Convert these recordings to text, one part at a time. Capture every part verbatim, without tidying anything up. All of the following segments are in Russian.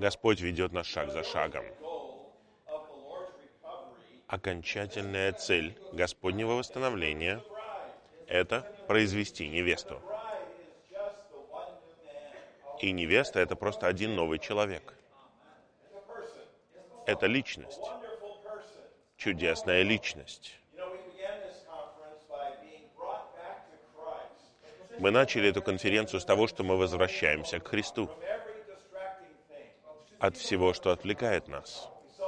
Господь ведет нас шаг за шагом. Окончательная цель Господнего восстановления – это произвести невесту. И невеста – это просто один новый человек. Это личность. Чудесная личность. Мы начали эту конференцию с того, что мы возвращаемся к Христу. От всего, что отвлекает нас.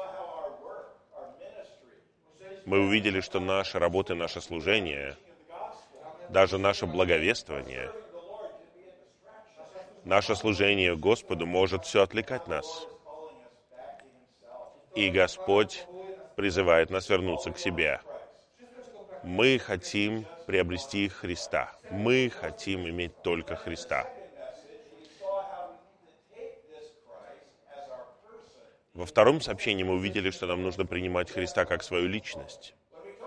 Мы увидели, что наша работа, наше служение, даже наше благовествование, наше служение Господу может все отвлекать нас. И Господь призывает нас вернуться к себе. Мы хотим приобрести Христа. Мы хотим иметь только Христа. Во втором сообщении мы увидели, что нам нужно принимать Христа как свою личность.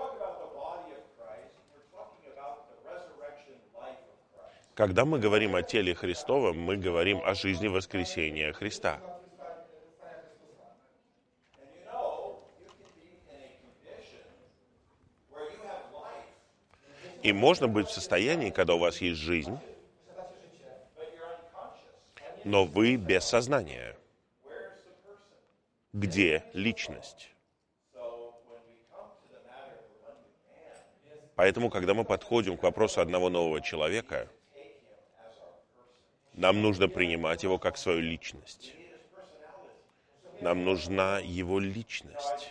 Когда мы говорим о теле Христовом, мы говорим о жизни воскресения Христа. И можно быть в состоянии, когда у вас есть жизнь, но вы без сознания. Где личность? Поэтому, когда мы подходим к вопросу одного нового человека, нам нужно принимать его как свою личность. Нам нужна его личность.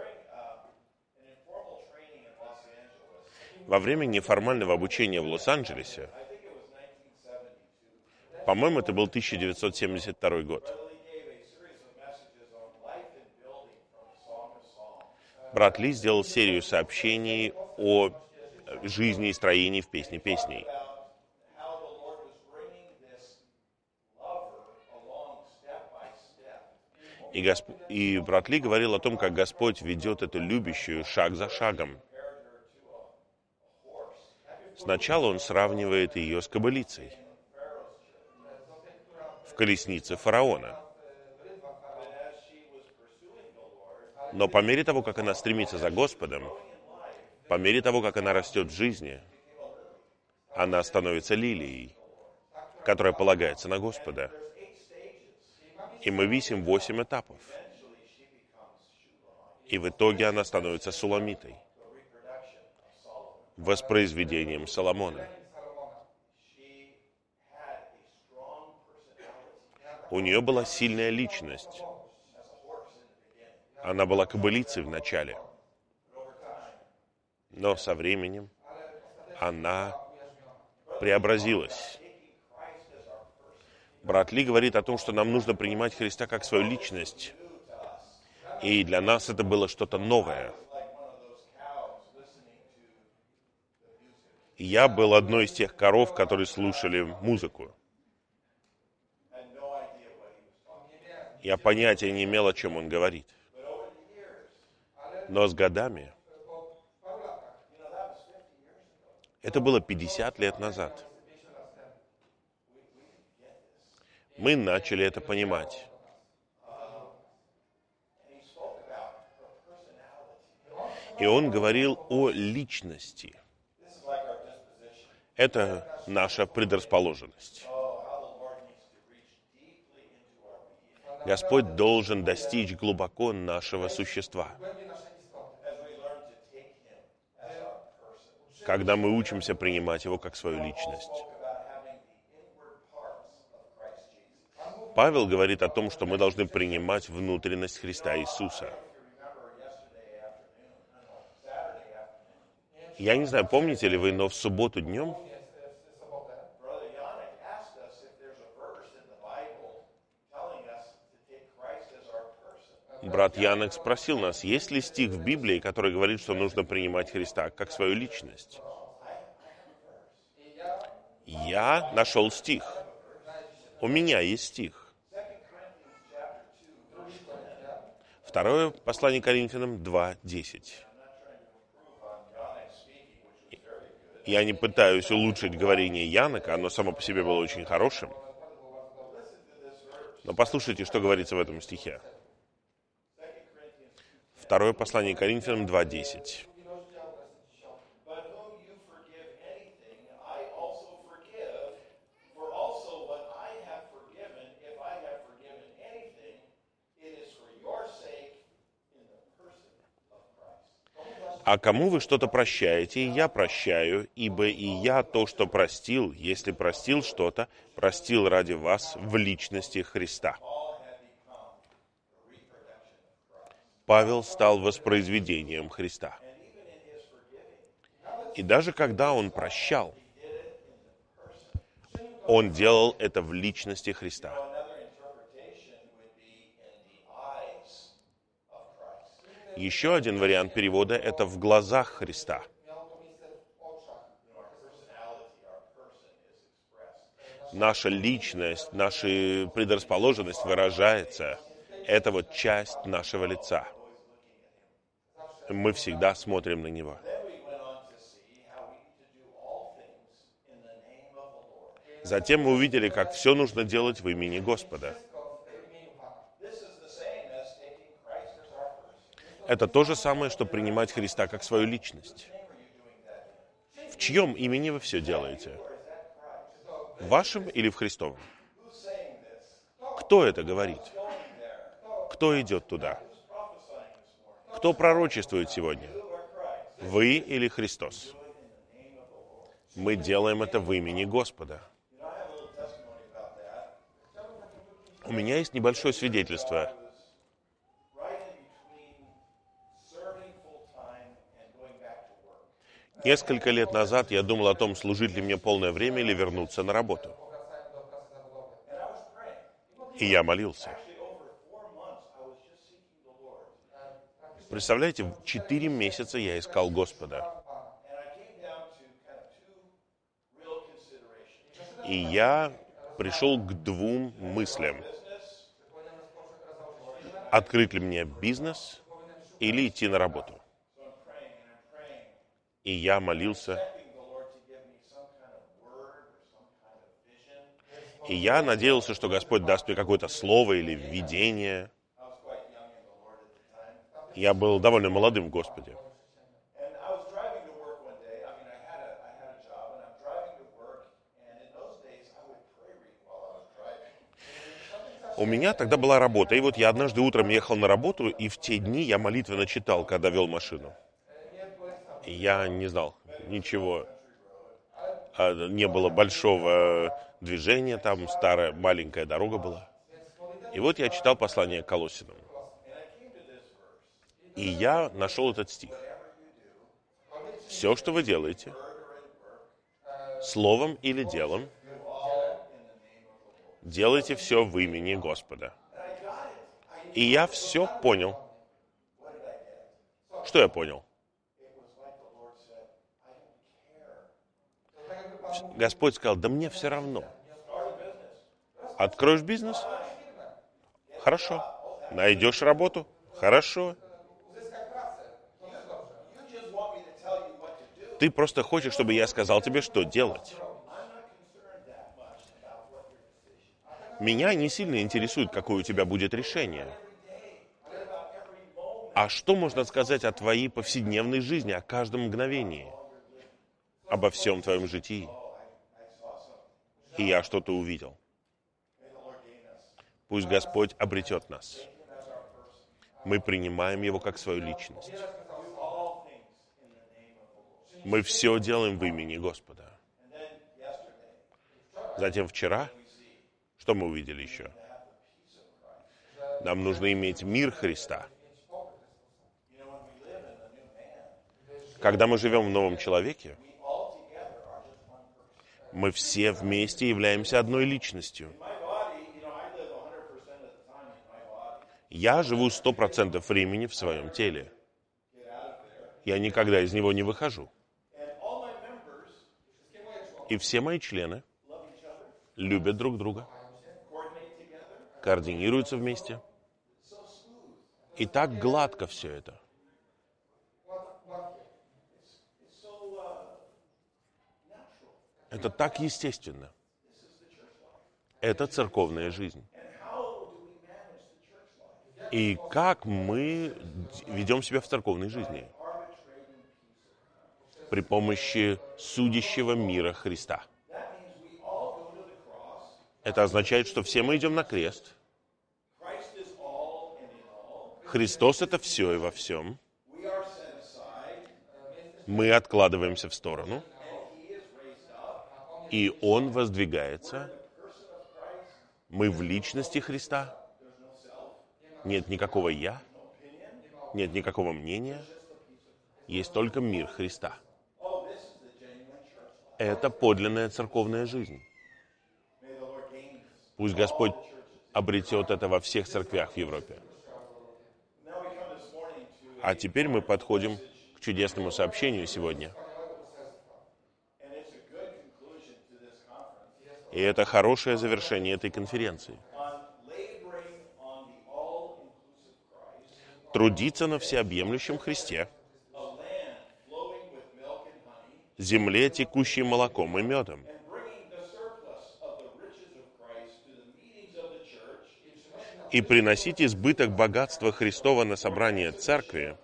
Во время неформального обучения в Лос-Анджелесе, по-моему, это был тысяча девятьсот семьдесят второй год, брат Ли сделал серию сообщений о жизни и строении в «Песне песней». И, Госп... и брат Ли говорил о том, как Господь ведет эту любящую шаг за шагом. Сначала он сравнивает ее с кобылицей в колеснице фараона. Но по мере того, как она стремится за Господом, по мере того, как она растет в жизни, она становится лилией, которая полагается на Господа. И мы видим восемь этапов. И в итоге она становится суламитой, воспроизведением Соломона. У нее была сильная личность. Она была кобылицей в начале. Но со временем она преобразилась. Брат Ли говорит о том, что нам нужно принимать Христа как свою личность. И для нас это было что-то новое. Я был одной из тех коров, которые слушали музыку. Я понятия не имел, о чем он говорит. Но с годами, это было пятьдесят лет назад, мы начали это понимать. И он говорил о личности. Это наша предрасположенность. Господь должен достичь глубоко нашего существа. Когда мы учимся принимать Его как свою личность. Павел говорит о том, что мы должны принимать внутренность Христа Иисуса. Я не знаю, помните ли вы, но в субботу днем брат Янок спросил нас, есть ли стих в Библии, который говорит, что нужно принимать Христа как свою личность. Я нашел стих. У меня есть стих. Второе послание Коринфянам два десять. Я не пытаюсь улучшить говорение Янока, оно само по себе было очень хорошим. Но послушайте, что говорится в этом стихе. Второе послание Коринфянам два десять. А кому вы что-то прощаете, и я прощаю, ибо и я то, что простил, если простил что-то, простил ради вас в личности Христа. Павел стал воспроизведением Христа. И даже когда он прощал, он делал это в личности Христа. Еще один вариант перевода – это в глазах Христа. Наша личность, наша предрасположенность выражается. Это вот часть нашего лица. Мы всегда смотрим на Него. Затем мы увидели, как все нужно делать в имени Господа. Это то же самое, что принимать Христа как свою личность. В чьем имени вы все делаете? В вашем или в Христовом? Кто это говорит? Кто идет туда? Кто пророчествует сегодня? Вы или Христос? Мы делаем это в имени Господа. У меня есть небольшое свидетельство. Несколько лет назад я думал о том, служить ли мне полное время или вернуться на работу. И я молился. Представляете, четыре месяца я искал Господа. И я пришел к двум мыслям. Открыть ли мне бизнес или идти на работу? И я молился. И я надеялся, что Господь даст мне какое-то слово или видение. Я был довольно молодым в Господе. У меня тогда была работа, и вот я однажды утром ехал на работу, и в те дни я молитвенно читал, когда вел машину. Я не знал ничего. Не было большого движения, там старая маленькая дорога была. И вот я читал послание к Колоссянам. И я нашел этот стих. Все, что вы делаете, словом или делом, делайте все в имени Господа. И я все понял. Что я понял? Господь сказал, да мне все равно. Откроешь бизнес? Хорошо. Найдешь работу? Хорошо. Ты просто хочешь, чтобы я сказал тебе, что делать. Меня не сильно интересует, какое у тебя будет решение. А что можно сказать о твоей повседневной жизни, о каждом мгновении? Обо всем твоем житии? И я что-то увидел. Пусть Господь обретет нас. Мы принимаем Его как свою личность. Мы все делаем в имени Господа. Затем вчера, что мы увидели еще? Нам нужно иметь мир Христа. Когда мы живем в новом человеке, мы все вместе являемся одной личностью. Я живу сто процентов времени в своем теле. Я никогда из него не выхожу. И все мои члены любят друг друга, координируются вместе. И так гладко все это. Это так естественно. Это церковная жизнь. И как мы ведем себя в церковной жизни при помощи судящего мира Христа. Это означает, что все мы идем на крест. Христос — это все и во всем. Мы откладываемся в сторону, и Он воздвигается. Мы в личности Христа. Нет никакого «я», нет никакого мнения. Есть только мир Христа. Это подлинная церковная жизнь. Пусть Господь обретет это во всех церквях в Европе. А теперь мы подходим к чудесному сообщению сегодня. И это хорошее завершение этой конференции. Трудиться на всеобъемлющем Христе, земле, текущей молоком и медом, и приносить избыток богатства Христова на собрание церкви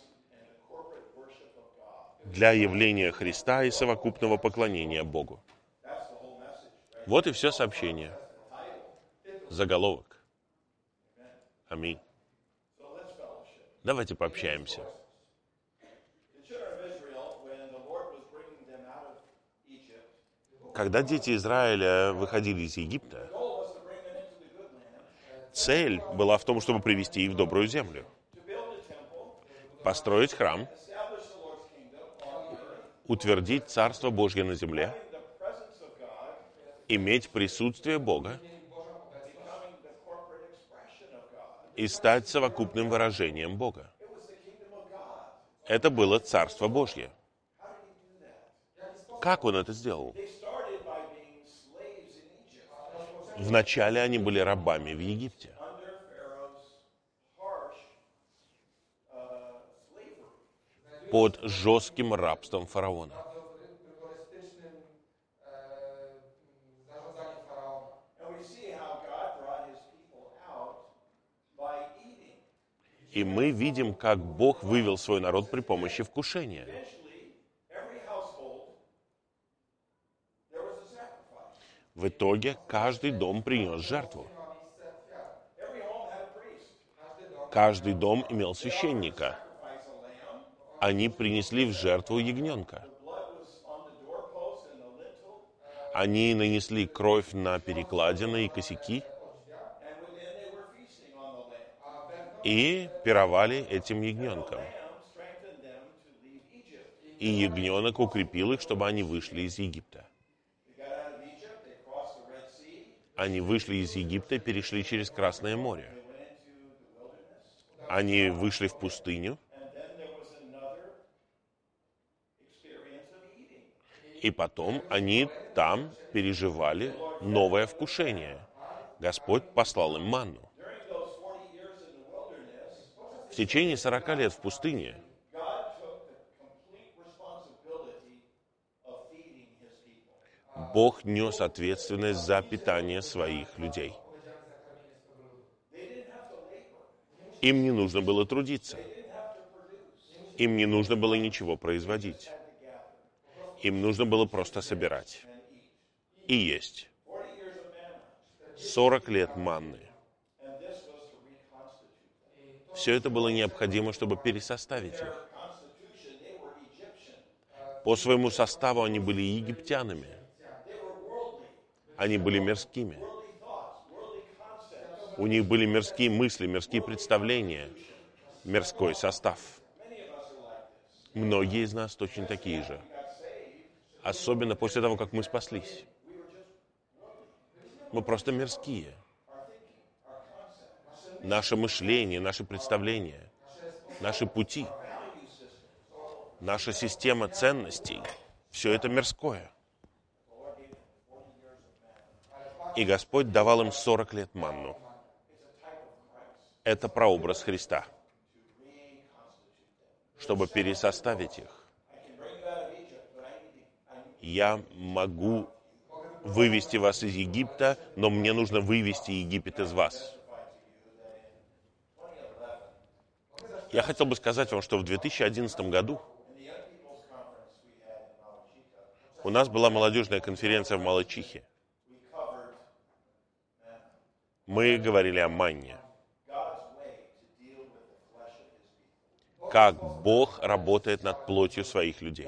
для явления Христа и совокупного поклонения Богу. Вот и все сообщение. Заголовок. Аминь. Давайте пообщаемся. Когда дети Израиля выходили из Египта, цель была в том, чтобы привести их в добрую землю, построить храм, утвердить Царство Божье на земле, иметь присутствие Бога и стать совокупным выражением Бога. Это было Царство Божье. Как Он это сделал? Вначале они были рабами в Египте. Под жестким рабством фараона. И мы видим, как Бог вывел свой народ при помощи вкушения. В итоге каждый дом принес жертву. Каждый дом имел священника. Они принесли в жертву ягненка. Они нанесли кровь на перекладины и косяки и пировали этим ягненком. И ягненок укрепил их, чтобы они вышли из Египта. Они вышли из Египта и перешли через Красное море. Они вышли в пустыню. И потом они там переживали новое вкушение. Господь послал им манну. В течение сорока лет в пустыне Бог нес ответственность за питание своих людей. Им не нужно было трудиться. Им не нужно было ничего производить. Им нужно было просто собирать и есть. Сорок лет манны. Все это было необходимо, чтобы пересоставить их. По своему составу они были египтянами. Они были мирскими. У них были мирские мысли, мирские представления, мирской состав. Многие из нас точно такие же. Особенно после того, как мы спаслись. Мы просто мирские. Наше мышление, наши представления, наши пути, наша система ценностей, все это мирское. И Господь давал им сорок лет манну. Это прообраз Христа, чтобы пересоставить их. Я могу вывести вас из Египта, но мне нужно вывести Египет из вас. Я хотел бы сказать вам, что в две тысячи одиннадцатом году у нас была молодежная конференция в Малачихе. Мы говорили о манне. Как Бог работает над плотью своих людей.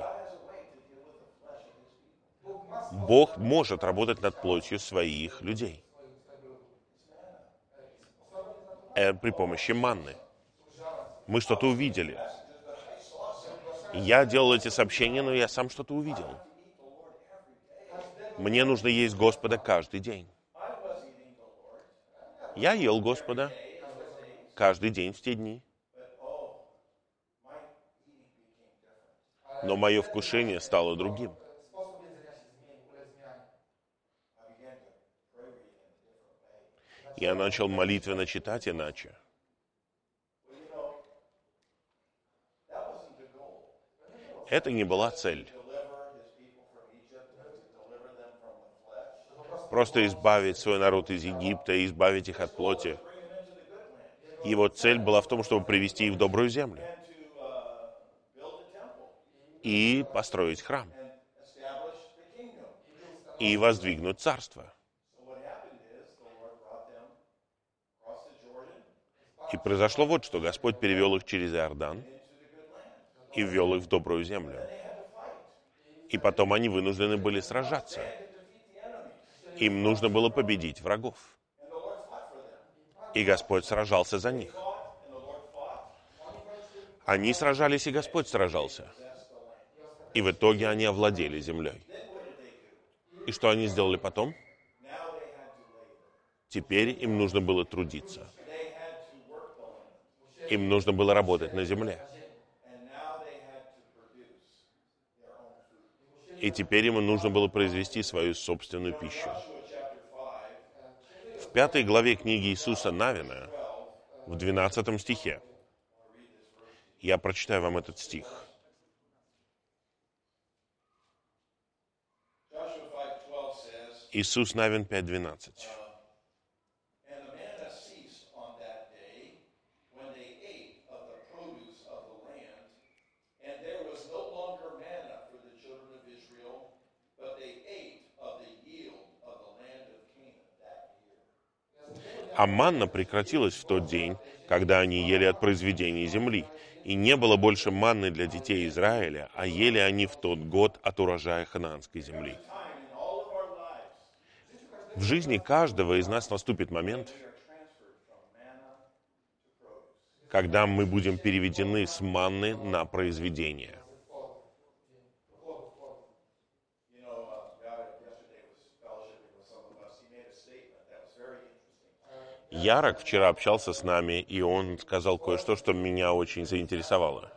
Бог может работать над плотью своих людей. Э, при помощи манны. Мы что-то увидели. Я делал эти сообщения, но я сам что-то увидел. Мне нужно есть Господа каждый день. Я ел Господа каждый день в те дни. Но мое вкушение стало другим. Я начал молитвенно читать иначе. Это не была цель. Просто избавить свой народ из Египта, избавить их от плоти. Его цель была в том, чтобы привести их в добрую землю и построить храм, и воздвигнуть царство. И произошло вот что. Господь перевел их через Иордан и ввел их в добрую землю. И потом они вынуждены были сражаться. Им нужно было победить врагов. И Господь сражался за них. Они сражались, и Господь сражался. И в итоге они овладели землей. И что они сделали потом? Теперь им нужно было трудиться. Им нужно было работать на земле. И теперь ему нужно было произвести свою собственную пищу. В пятой главе книги Иисуса Навина, в двенадцатом стихе, я прочитаю вам этот стих. Иисус Навин пять двенадцать. А манна прекратилась в тот день, когда они ели от произведений земли. И не было больше манны для детей Израиля, а ели они в тот год от урожая ханаанской земли. В жизни каждого из нас наступит момент, когда мы будем переведены с манны на произведение. Ярок вчера общался с нами, и он сказал кое-что, что меня очень заинтересовало.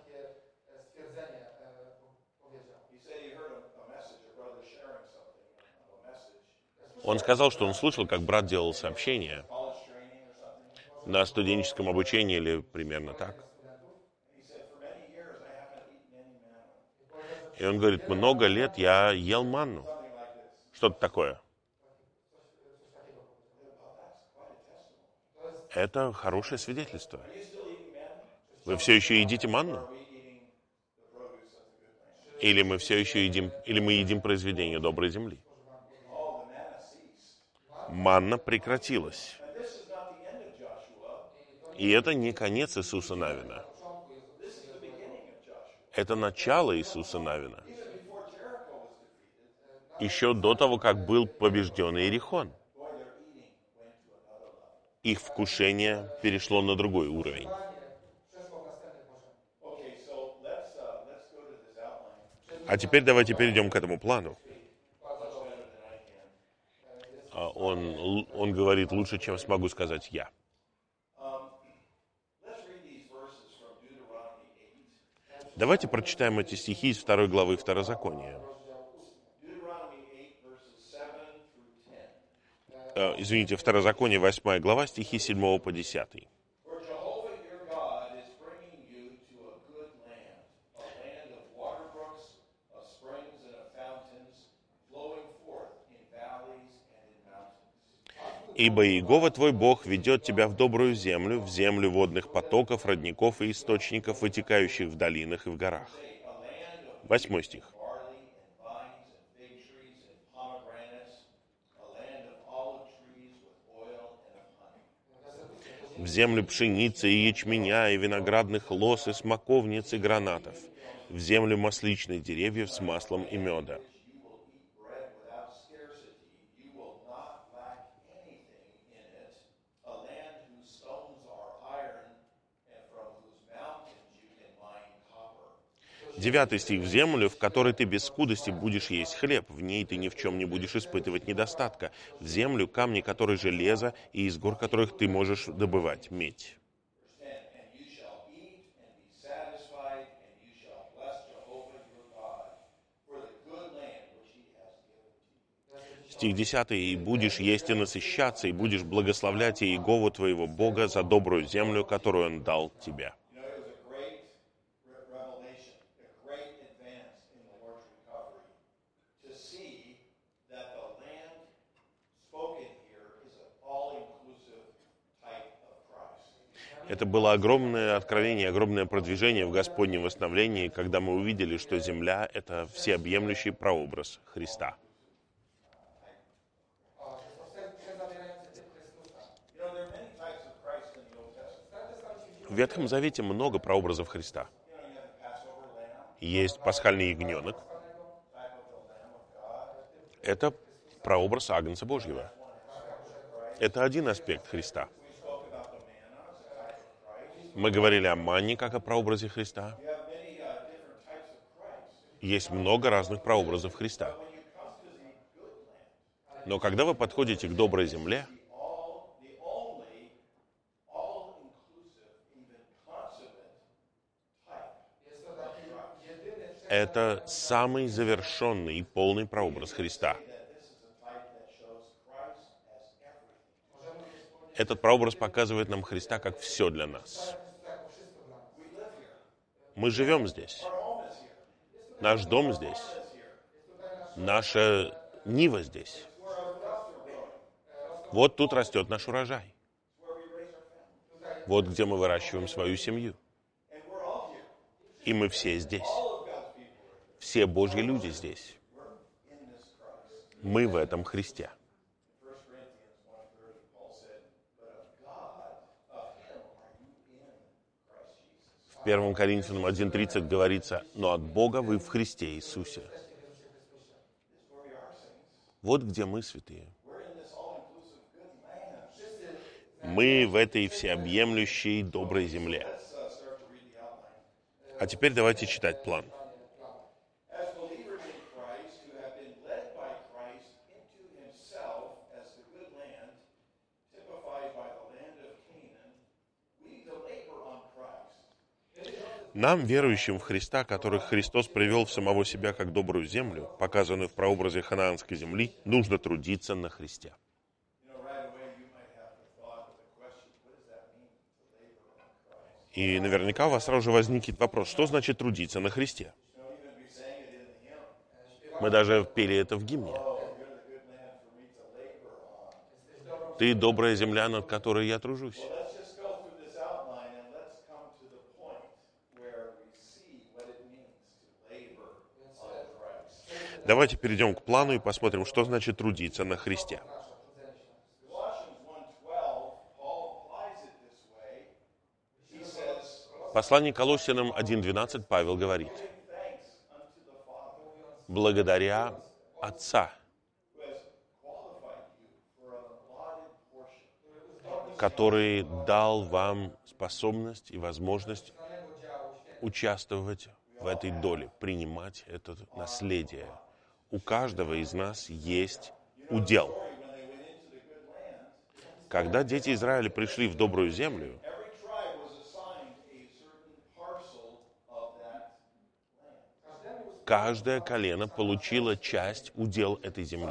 Он сказал, что он слышал, как брат делал сообщение на студенческом обучении или примерно так. И он говорит, много лет я ел манну. Что-то такое. Это хорошее свидетельство. Вы все еще едите манну? Или мы все еще едим, или мы едим произведение доброй земли? Манна прекратилась. И это не конец Иисуса Навина. Это начало Иисуса Навина. Еще до того, как был побежден Иерихон. Их вкушение перешло на другой уровень. А теперь давайте перейдем к этому плану. Он, он говорит лучше, чем смогу сказать я. Давайте прочитаем эти стихи из второй главы Второзакония. Извините, Второзаконие, восьмая глава, стихи седьмого по десятый. Ибо Иегова твой Бог ведет тебя в добрую землю, в землю водных потоков, родников и источников, вытекающих в долинах и в горах. Восьмой стих. В землю пшеницы и ячменя, и виноградных лоз, и смоковниц, и гранатов, в землю масличных деревьев с маслом и меда. Девятый стих. В землю, в которой ты без скудости будешь есть хлеб, в ней ты ни в чем не будешь испытывать недостатка. В землю, камни которой железо, и из гор которых ты можешь добывать медь. Стих десятый. «И будешь есть и насыщаться, и будешь благословлять Иегову твоего Бога за добрую землю, которую Он дал тебе». Это было огромное откровение, огромное продвижение в Господнем восстановлении, когда мы увидели, что земля — это всеобъемлющий прообраз Христа. В Ветхом Завете много прообразов Христа. Есть пасхальный ягненок. Это прообраз Агнца Божьего. Это один аспект Христа. Мы говорили о манне как о прообразе Христа. Есть много разных прообразов Христа. Но когда вы подходите к доброй земле, это самый завершенный и полный прообраз Христа. Этот прообраз показывает нам Христа как все для нас. Мы живем здесь. Наш дом здесь. Наша нива здесь. Вот тут растет наш урожай. Вот где мы выращиваем свою семью. И мы все здесь. Все Божьи люди здесь. Мы в этом Христе. В первом Коринфянам один тридцать говорится: «Но от Бога вы в Христе Иисусе». Вот где мы, святые. Мы в этой всеобъемлющей доброй земле. А теперь давайте читать план. Нам, верующим в Христа, которых Христос привел в самого себя как добрую землю, показанную в прообразе ханаанской земли, нужно трудиться на Христе. И наверняка у вас сразу же возникнет вопрос, что значит трудиться на Христе? Мы даже пели это в гимне. «Ты добрая земля, над которой я тружусь». Давайте перейдем к плану и посмотрим, что значит трудиться на Христе. В послании к Колоссянам один двенадцать Павел говорит: «Благодаря Отца, который дал вам способность и возможность участвовать в этой доле, принимать это наследие. У каждого из нас есть удел». Когда дети Израиля пришли в добрую землю, каждое колено получило часть, удел этой земли.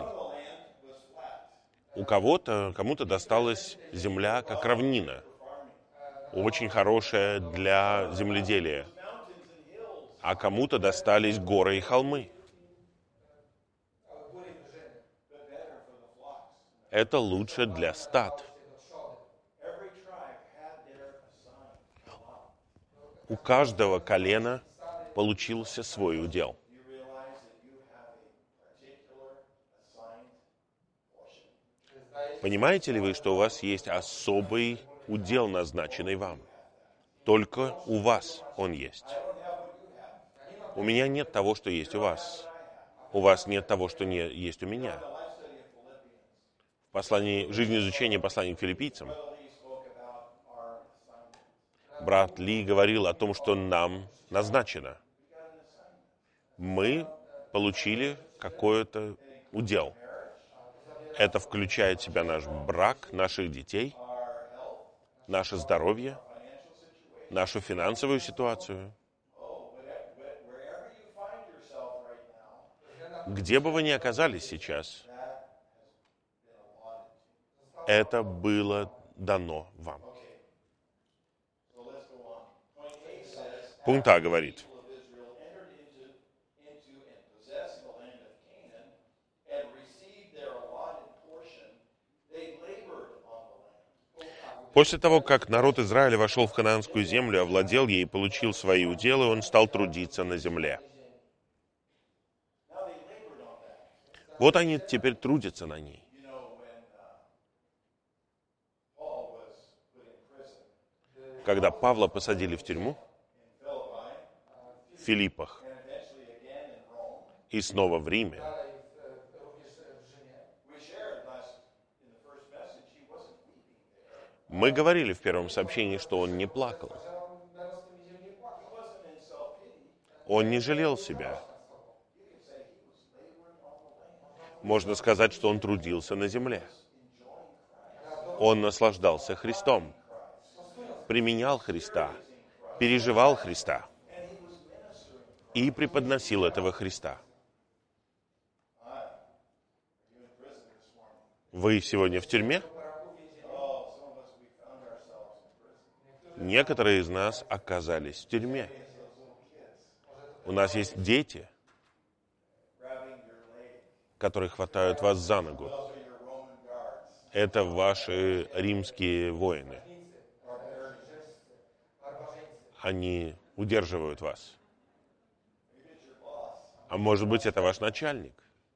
У кого-то, кому-то досталась земля как равнина, очень хорошая для земледелия, а кому-то достались горы и холмы. Это лучше для стад. У каждого колена получился свой удел. Понимаете ли вы, что у вас есть особый удел, назначенный вам? Только у вас он есть. У меня нет того, что есть у вас. У вас нет того, что не есть у меня. В послании «Жизнеизучение послания к филиппийцам» брат Ли говорил о том, что нам назначено. Мы получили какой-то удел. Это включает в себя наш брак, наших детей, наше здоровье, нашу финансовую ситуацию. Где бы вы ни оказались сейчас, это было дано вам. Пункт А говорит: после того, как народ Израиля вошел в ханаанскую землю, овладел ей и получил свои уделы, он стал трудиться на земле. Вот они теперь трудятся на ней. Когда Павла посадили в тюрьму, в Филиппах, и снова в Риме, мы говорили в первом сообщении, что он не плакал. Он не жалел себя. Можно сказать, что он трудился на земле. Он наслаждался Христом, применял Христа, переживал Христа и преподносил этого Христа. Вы сегодня в тюрьме? Некоторые из нас оказались в тюрьме. У нас есть дети, которые хватают вас за ногу. Это ваши римские воины. Они удерживают вас. А может быть, это ваш начальник.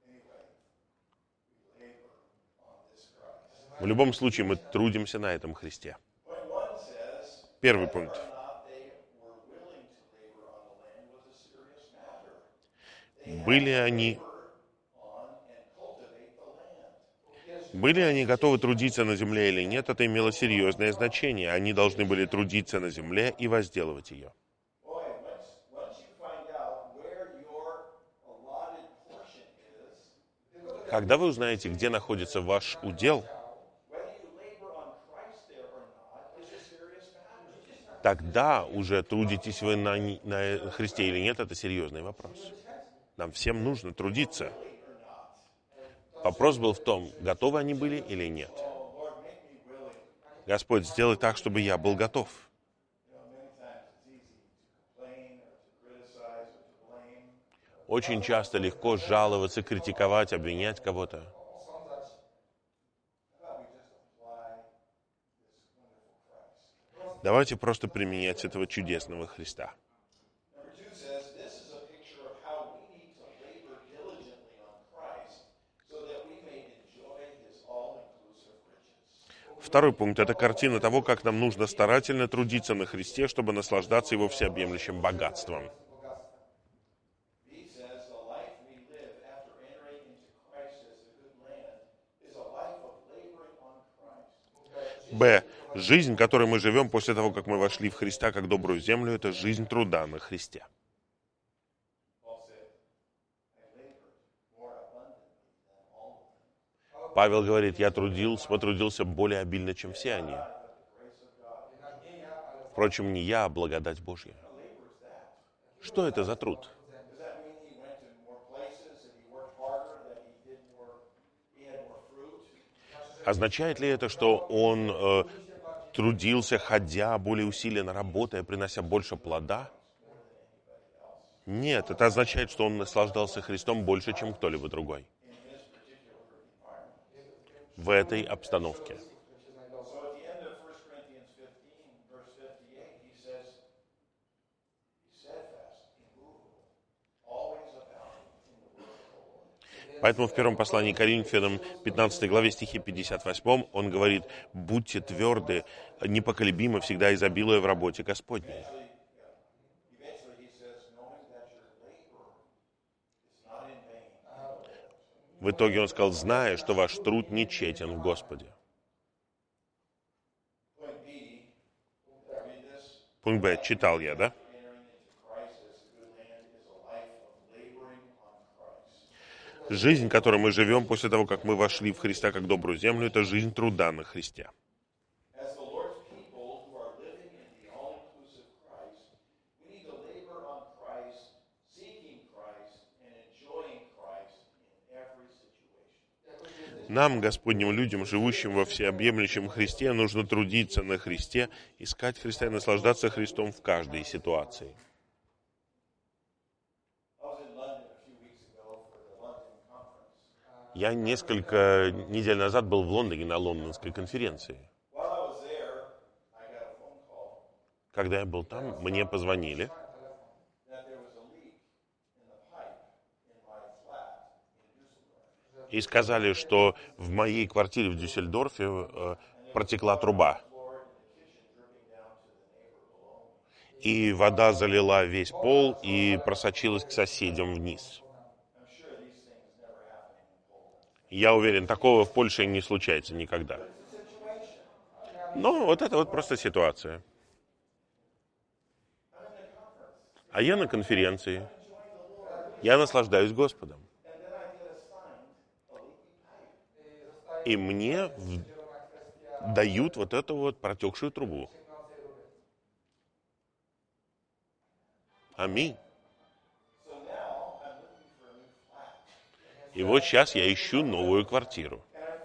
В любом случае, мы трудимся на этом Христе. Первый пункт. Были они, были они готовы трудиться на земле или нет, это имело серьезное значение. Они должны были трудиться на земле и возделывать ее. Когда вы узнаете, где находится ваш удел, тогда уже трудитесь вы на, на Христе или нет, это серьезный вопрос. Нам всем нужно трудиться. Вопрос был в том, готовы они были или нет. Господь, сделай так, чтобы я был готов. Очень часто легко жаловаться, критиковать, обвинять кого-то. Давайте просто применять этого чудесного Христа. Второй пункт – это картина того, как нам нужно старательно трудиться на Христе, чтобы наслаждаться Его всеобъемлющим богатством. Б. Жизнь, которой мы живем после того, как мы вошли в Христа как добрую землю, это жизнь труда на Христе. Павел говорит, я трудился, потрудился более обильно, чем все они. Впрочем, не я, а благодать Божья. Что это за труд? Означает ли это, что он э, трудился, ходя более усиленно, работая, принося больше плода? Нет, это означает, что он наслаждался Христом больше, чем кто-либо другой. в этой обстановке. Поэтому в первом послании к Коринфянам, пятнадцатой главе, стихе пятьдесят восьмом, он говорит: «Будьте тверды, непоколебимы, всегда изобилуя в работе Господней». В итоге он сказал: «Зная, что ваш труд не тщетен в Господе». Пункт Б. Читал я, да? Жизнь, которой мы живем после того, как мы вошли в Христа как добрую землю, это жизнь труда на Христе. Нам, Господним людям, живущим во всеобъемлющем Христе, нужно трудиться на Христе, искать Христа и наслаждаться Христом в каждой ситуации. Я несколько недель назад был в Лондоне на лондонской конференции. Когда я был там, мне позвонили и сказали, что в моей квартире в Дюссельдорфе э, протекла труба. И вода залила весь пол и просочилась к соседям вниз. Я уверен, такого в Польше не случается никогда. Но вот это вот просто ситуация. А я на конференции. Я наслаждаюсь Господом. И мне в... дают вот эту вот протекшую трубу. Аминь. И вот сейчас я ищу новую квартиру.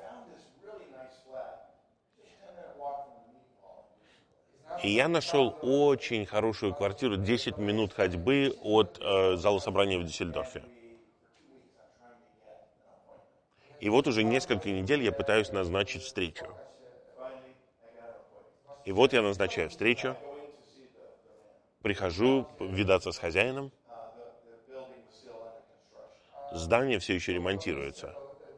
И я нашел очень хорошую квартиру, десять минут ходьбы от э, зала собрания в Дюссельдорфе. И вот уже несколько недель я пытаюсь назначить встречу. И вот я назначаю встречу, прихожу видаться с хозяином. Здание все еще ремонтируется.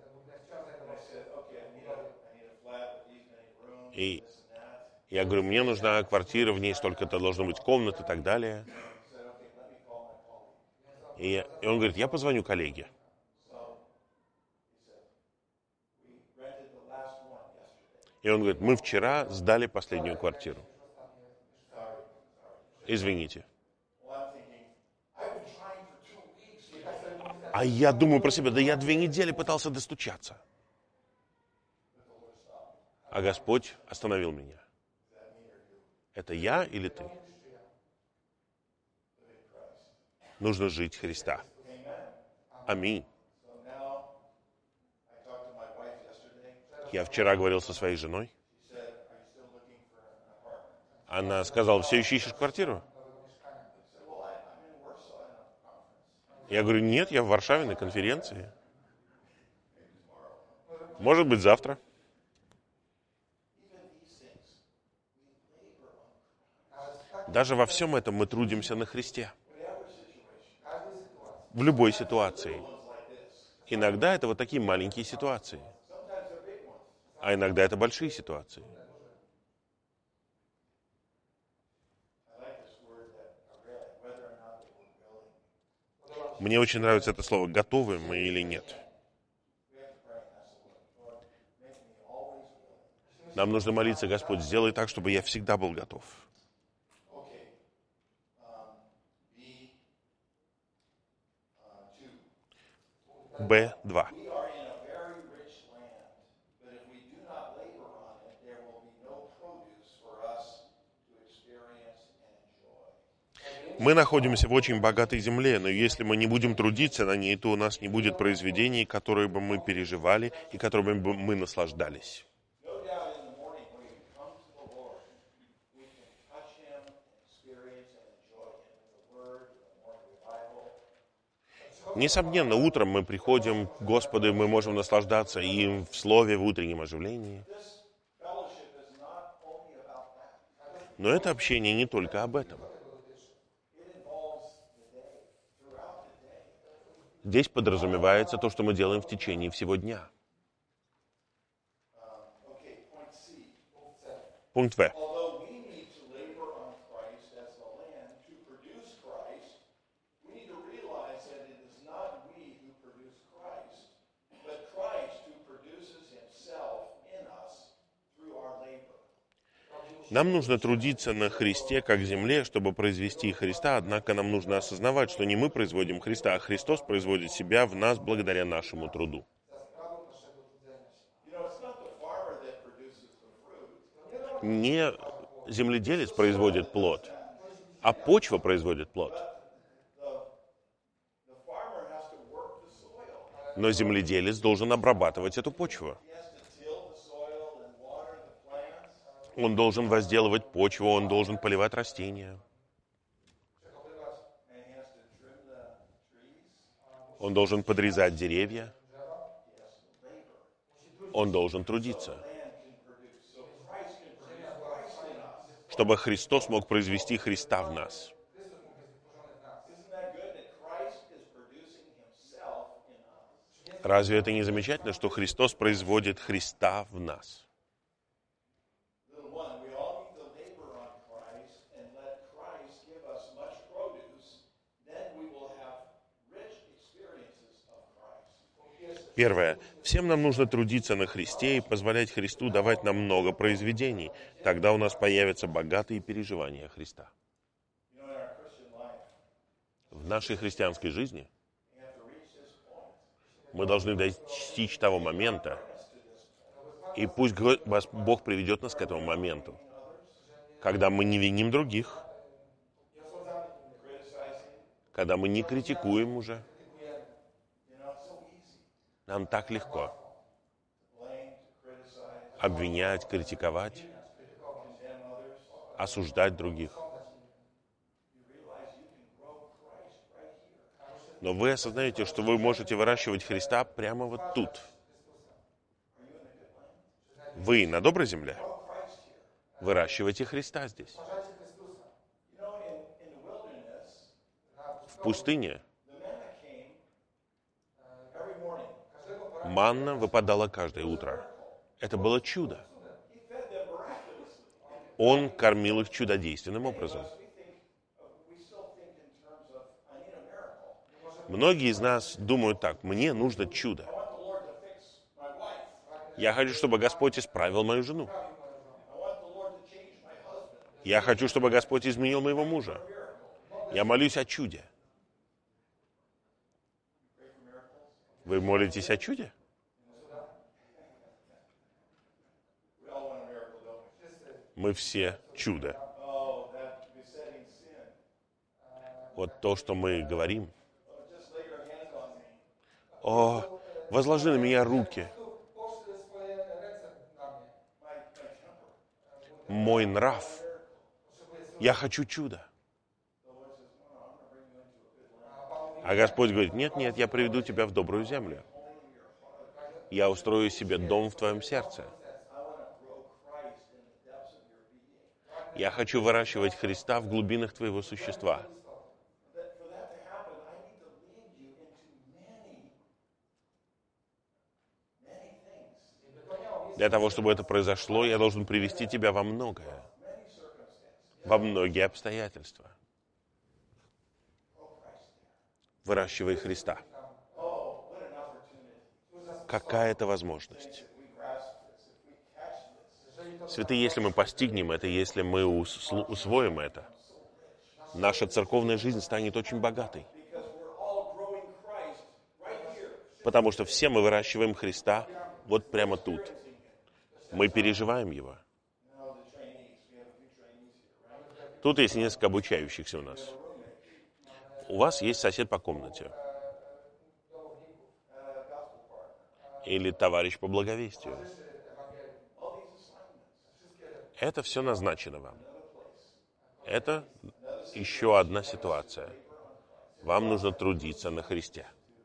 И я говорю, мне нужна квартира, в ней столько-то должно быть комнат и так далее. И, я, и он говорит, я позвоню коллеге. И он говорит, мы вчера сдали последнюю квартиру. Извините. А я думаю про себя, да я две недели пытался достучаться. А Господь остановил меня. Это я или ты? Нужно жить Христа. Аминь. Я вчера говорил со своей женой. Она сказала, все еще ищешь квартиру? Я говорю, нет, я в Варшаве на конференции. Может быть, завтра. Даже во всем этом мы трудимся на Христе. В любой ситуации. Иногда это вот такие маленькие ситуации. А иногда это большие ситуации. Мне очень нравится это слово, готовы мы или нет. Нам нужно молиться, Господь, сделай так, чтобы я всегда был готов. Б два. Мы находимся в очень богатой земле, но если мы не будем трудиться на ней, то у нас не будет произведений, которые бы мы переживали и которыми бы мы наслаждались. Несомненно, утром мы приходим к Господу, и мы можем наслаждаться им в Слове, в утреннем оживлении. Но это общение не только об этом. Здесь подразумевается то, что мы делаем в течение всего дня. Пункт В. Нам нужно трудиться на Христе, как земле, чтобы произвести Христа, однако нам нужно осознавать, что не мы производим Христа, а Христос производит себя в нас благодаря нашему труду. Не земледелец производит плод, а почва производит плод. Но земледелец должен обрабатывать эту почву. Он должен возделывать почву, он должен поливать растения. Он должен подрезать деревья. Он должен трудиться, чтобы Христос мог произвести Христа в нас. Разве это не замечательно, что Христос производит Христа в нас? Первое. Всем нам нужно трудиться на Христе и позволять Христу давать нам много произведений. Тогда у нас появятся богатые переживания Христа. В нашей христианской жизни мы должны достичь того момента, и пусть Бог приведет нас к этому моменту, когда мы не виним других, когда мы не критикуем уже. Нам так легко обвинять, критиковать, осуждать других. Но вы осознаете, что вы можете выращивать Христа прямо вот тут. Вы на доброй земле выращиваете Христа здесь. В пустыне манна выпадала каждое утро. Это было чудо. Он кормил их чудодейственным образом. Многие из нас думают так: мне нужно чудо. Я хочу, чтобы Господь исправил мою жену. Я хочу, чтобы Господь изменил моего мужа. Я молюсь о чуде. Вы молитесь о чуде? Мы все чудо. Вот то, что мы говорим. О, возложи на меня руки. Мой нрав. Я хочу чуда. А Господь говорит: нет, нет, я приведу тебя в добрую землю. Я устрою себе дом в твоем сердце. Я хочу выращивать Христа в глубинах твоего существа. Для того, чтобы это произошло, я должен привести тебя во многое, во многие обстоятельства. Выращивай Христа. Какая это возможность? Святые, если мы постигнем это, если мы усвоим это, наша церковная жизнь станет очень богатой. Потому что все мы выращиваем Христа вот прямо тут. Мы переживаем Его. Тут есть несколько обучающихся у нас. У вас есть сосед по комнате. Или товарищ по благовестию. Это все назначено вам. Это еще одна ситуация. Вам нужно трудиться на Христе.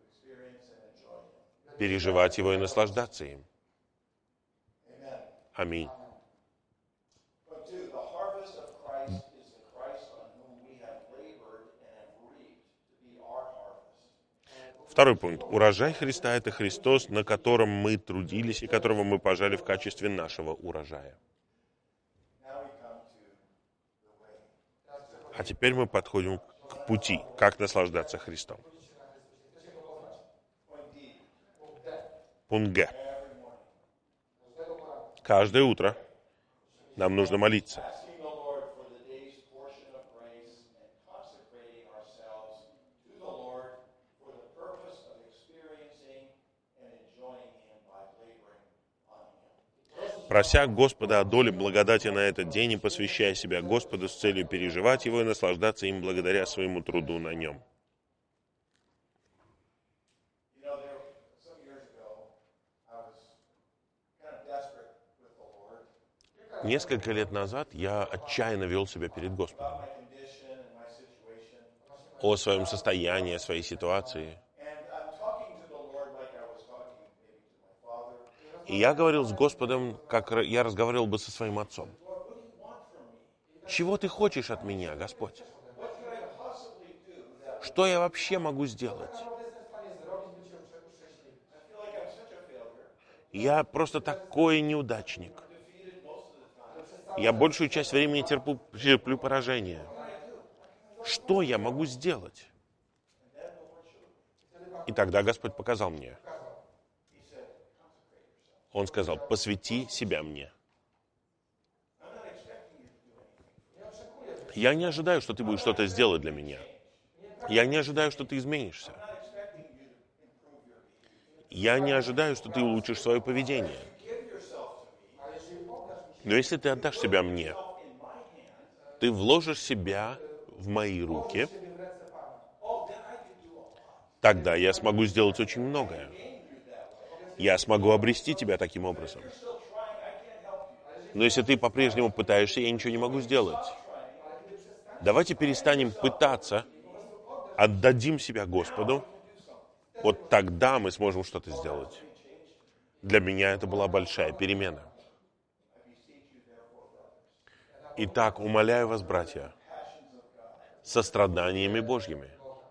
переживать его и наслаждаться им. Аминь. Второй пункт. Урожай Христа – это Христос, на котором мы трудились и которого мы пожали в качестве нашего урожая. А теперь мы подходим к пути, как наслаждаться Христом. Пункт Г. Каждое утро нам нужно молиться. Прося Господа о доле благодати на этот день и посвящая себя Господу с целью переживать Его и наслаждаться им благодаря своему труду на нем. Несколько лет назад я отчаянно вел себя перед Господом. О своем состоянии, о своей ситуации. И я говорил с Господом, как я разговаривал бы со своим отцом. Чего ты хочешь от меня, Господь? Что я вообще могу сделать? Я просто такой неудачник. Я большую часть времени терплю, терплю поражение. Что я могу сделать? И тогда Господь показал мне. Он сказал, посвяти себя мне. Я не ожидаю, что ты будешь что-то сделать для меня. Я не ожидаю, что ты изменишься. Я не ожидаю, что ты улучшишь свое поведение. Но если ты отдашь себя мне, ты вложишь себя в мои руки, тогда я смогу сделать очень многое. Я смогу обрести тебя таким образом. Но если ты по-прежнему пытаешься, я ничего не могу сделать. Давайте перестанем пытаться, отдадим себя Господу. Вот тогда мы сможем что-то сделать. Для меня это была большая перемена. Итак, умоляю вас, братья, состраданиями Божьими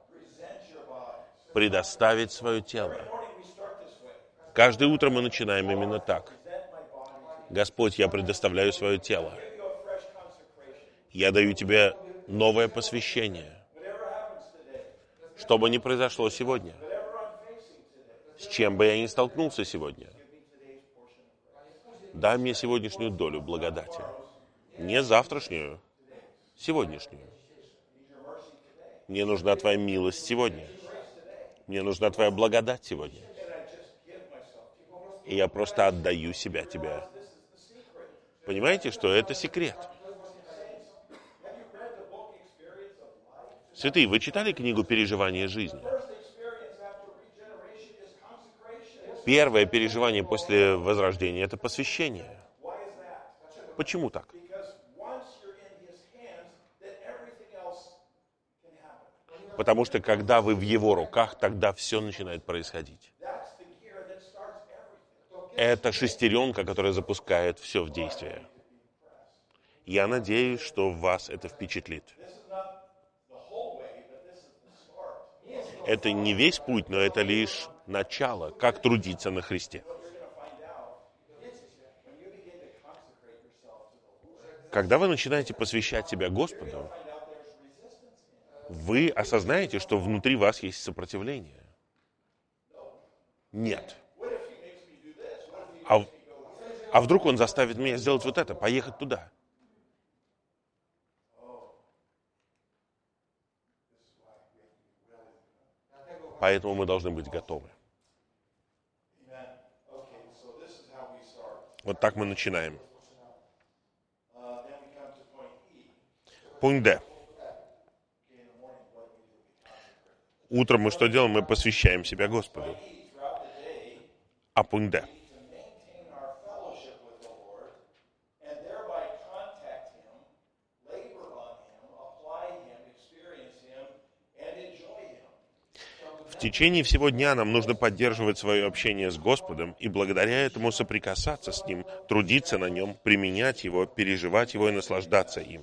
предоставить свое тело. Каждое утро мы начинаем именно так. Господь, я предоставляю свое тело. Я даю тебе новое посвящение. Что бы ни произошло сегодня, с чем бы я ни столкнулся сегодня, дай мне сегодняшнюю долю благодати. Не завтрашнюю, сегодняшнюю. Мне нужна твоя милость сегодня. Мне нужна твоя благодать сегодня. И я просто отдаю себя тебе. Понимаете, что это секрет? Святые, вы читали книгу «Переживание жизни»? Первое переживание после возрождения – это посвящение. Почему так? Потому что когда вы в Его руках, тогда все начинает происходить. Это шестеренка, которая запускает все в действие. Я надеюсь, что вас это впечатлит. Это не весь путь, но это лишь начало, как трудиться на Христе. Когда вы начинаете посвящать себя Господу, вы осознаете, что внутри вас есть сопротивление. Нет. А, а вдруг Он заставит меня сделать вот это, поехать туда? Поэтому мы должны быть готовы. Вот так мы начинаем. Пункт Д. Утром мы что делаем? Мы посвящаем себя Господу. А пункт Д. течение всего дня нам нужно поддерживать свое общение с Господом и благодаря этому соприкасаться с Ним, трудиться на Нем, применять Его, переживать Его и наслаждаться им.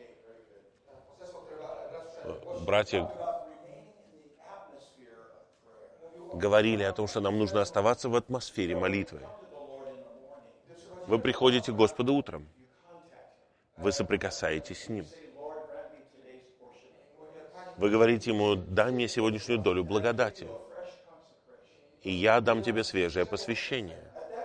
Братья говорили о том, что нам нужно оставаться в атмосфере молитвы. Вы приходите к Господу утром. Вы соприкасаетесь с Ним. Вы говорите Ему: дай мне сегодняшнюю долю благодати, и я дам тебе свежее посвящение.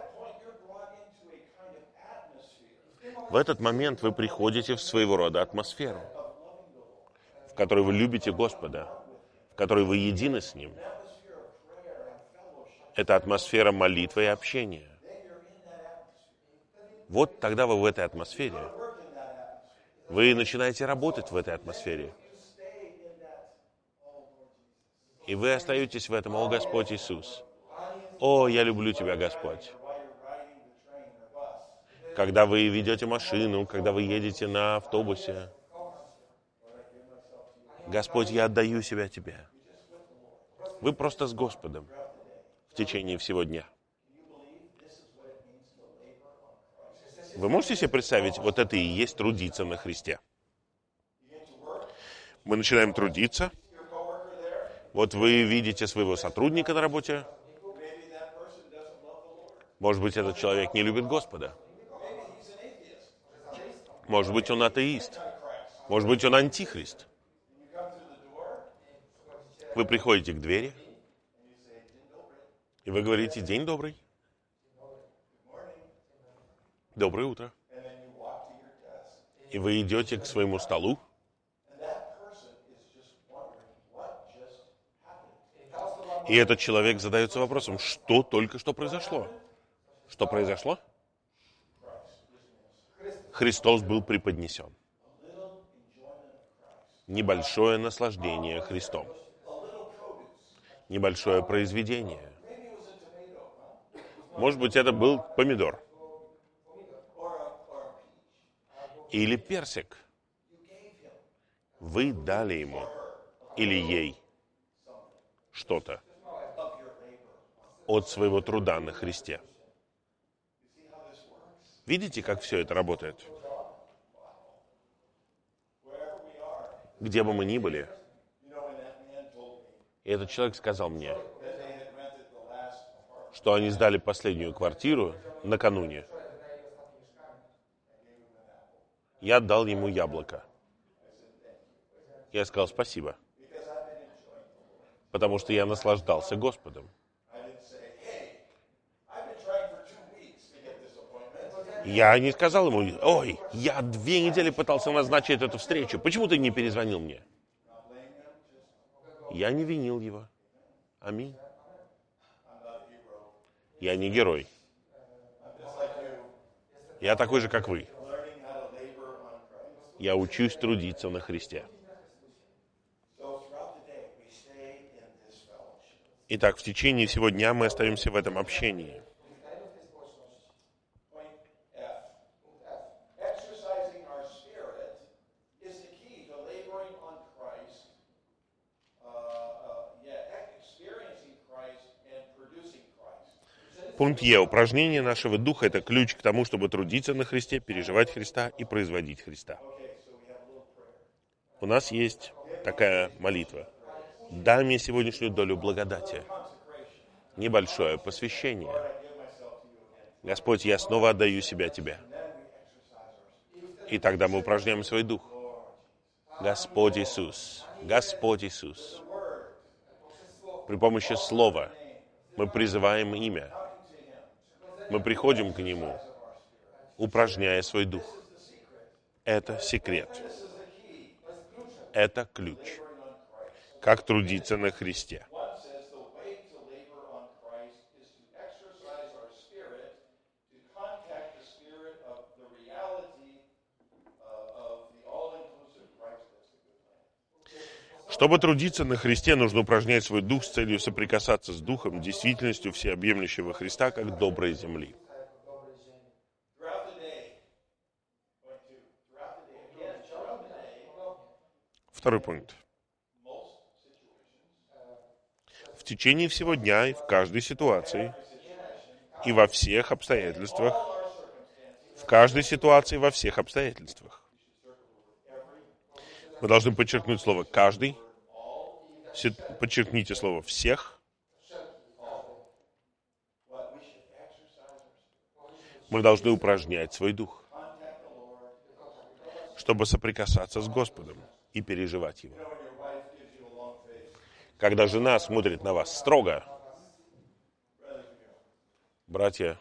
В этот момент вы приходите в своего рода атмосферу, в которой вы любите Господа, в которой вы едины с Ним. Это атмосфера молитвы и общения. Вот тогда вы в этой атмосфере. Вы начинаете работать в этой атмосфере. И вы остаетесь в этом: о, Господь Иисус, о, я люблю Тебя, Господь. Когда вы ведете машину, когда вы едете на автобусе: Господь, я отдаю себя Тебе. Вы просто с Господом в течение всего дня. Вы можете себе представить, вот это и есть трудиться на Христе? Мы начинаем трудиться. Вот вы видите своего сотрудника на работе. Может быть, этот человек не любит Господа. Может быть, он атеист. Может быть, он антихрист. Вы приходите к двери, и вы говорите: день добрый. Доброе утро. И вы идете к своему столу, и этот человек задается вопросом: что только что произошло? Что произошло? Христос был преподнесен. Небольшое наслаждение Христом. Небольшое произведение. Может быть, это был помидор. Или персик. Вы дали ему или ей что-то от своего труда на Христе. Видите, как все это работает? Где бы мы ни были. И этот человек сказал мне, что они сдали последнюю квартиру накануне. Я дал ему яблоко. Я сказал: спасибо. Потому что я наслаждался Господом. Я не сказал ему: ой, я две недели пытался назначить эту встречу. Почему ты не перезвонил мне? Я не винил его. Аминь. Я не герой. Я такой же, как вы. Я учусь трудиться на Христе. Итак, в течение всего дня мы остаемся в этом общении. Пункт Е. Упражнение нашего духа – это ключ к тому, чтобы трудиться на Христе, переживать Христа и производить Христа. У нас есть такая молитва. Дай мне сегодняшнюю долю благодати. Небольшое посвящение. Господь, я снова отдаю себя Тебе. И тогда мы упражняем свой дух. Господь Иисус, Господь Иисус. При помощи слова мы призываем имя. Мы приходим к Нему, упражняя свой дух. Это секрет. Это ключ. Как трудиться на Христе. Чтобы трудиться на Христе, нужно упражнять свой дух с целью соприкасаться с духом, действительностью всеобъемлющего Христа, как доброй земли. Второй пункт. в течение всего дня и в каждой ситуации, и во всех обстоятельствах, в каждой ситуации, во всех обстоятельствах. Мы должны подчеркнуть слово «каждый», подчеркните слово «всех». Мы должны упражнять свой дух, чтобы соприкасаться с Господом и переживать Его. Когда жена смотрит на вас строго, братья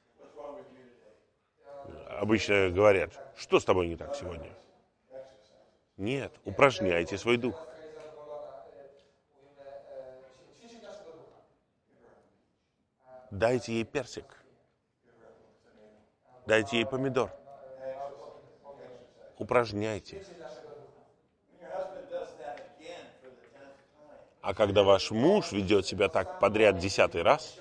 обычно говорят: что с тобой не так сегодня? Нет, упражняйте свой дух. Дайте ей персик. Дайте ей помидор. Упражняйте. А когда ваш муж ведет себя так подряд десятый раз,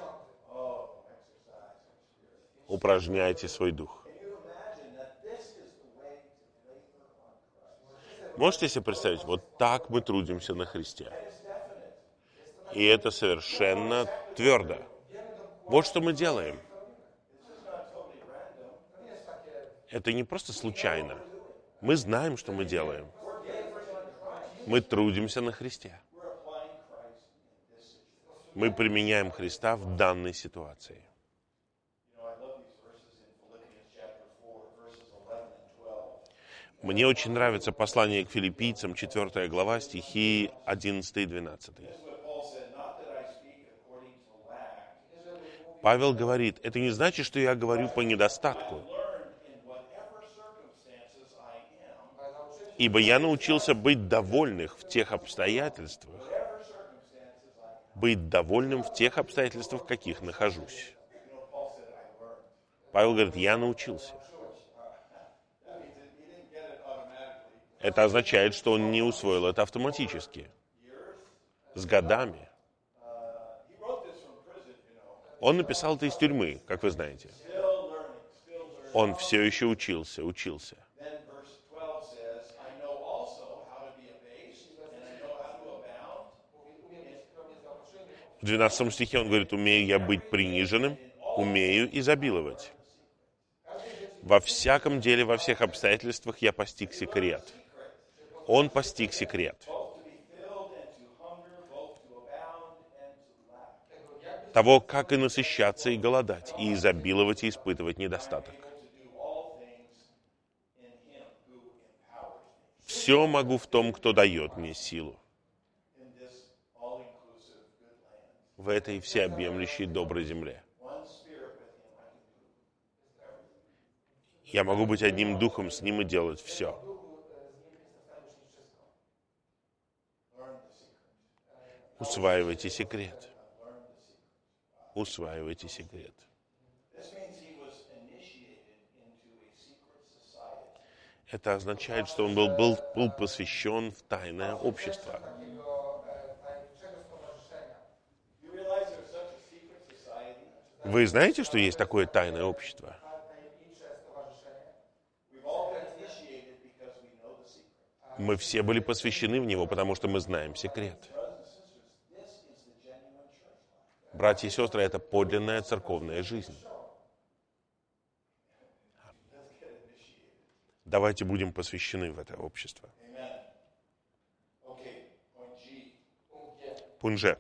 упражняйте свой дух. Можете себе представить, вот так мы трудимся на Христе. И это совершенно твердо. Вот что мы делаем. Это не просто случайно. Мы знаем, что мы делаем. Мы трудимся на Христе. Мы применяем Христа в данной ситуации. Мне очень нравится послание к филиппийцам, четвёртая глава, стихи одиннадцатый и двенадцатый. Павел говорит: это не значит, что я говорю по недостатку. Ибо я научился быть довольным в тех обстоятельствах, быть довольным в тех обстоятельствах, в каких нахожусь. Павел говорит: я научился. Это означает, что он не усвоил это автоматически. С годами. Он написал это из тюрьмы, как вы знаете. Он все еще учился, учился. В двенадцатом стихе он говорит: умею я быть приниженным, умею изобиловать. Во всяком деле, во всех обстоятельствах я постиг секрет. Он постиг секрет того, как и насыщаться, и голодать, и изобиловать, и испытывать недостаток. Все могу в том, кто дает мне силу. В этой всеобъемлющей доброй земле. Я могу быть одним духом с ним и делать все. Усваивайте секрет. Усваивайте секрет. Это означает, что он был, был, был посвящен в тайное общество. Вы знаете, что есть такое тайное общество? Мы все были посвящены в него, потому что мы знаем секрет. Братья и сестры, это подлинная церковная жизнь. Давайте будем посвящены в это общество. Пункт Ж.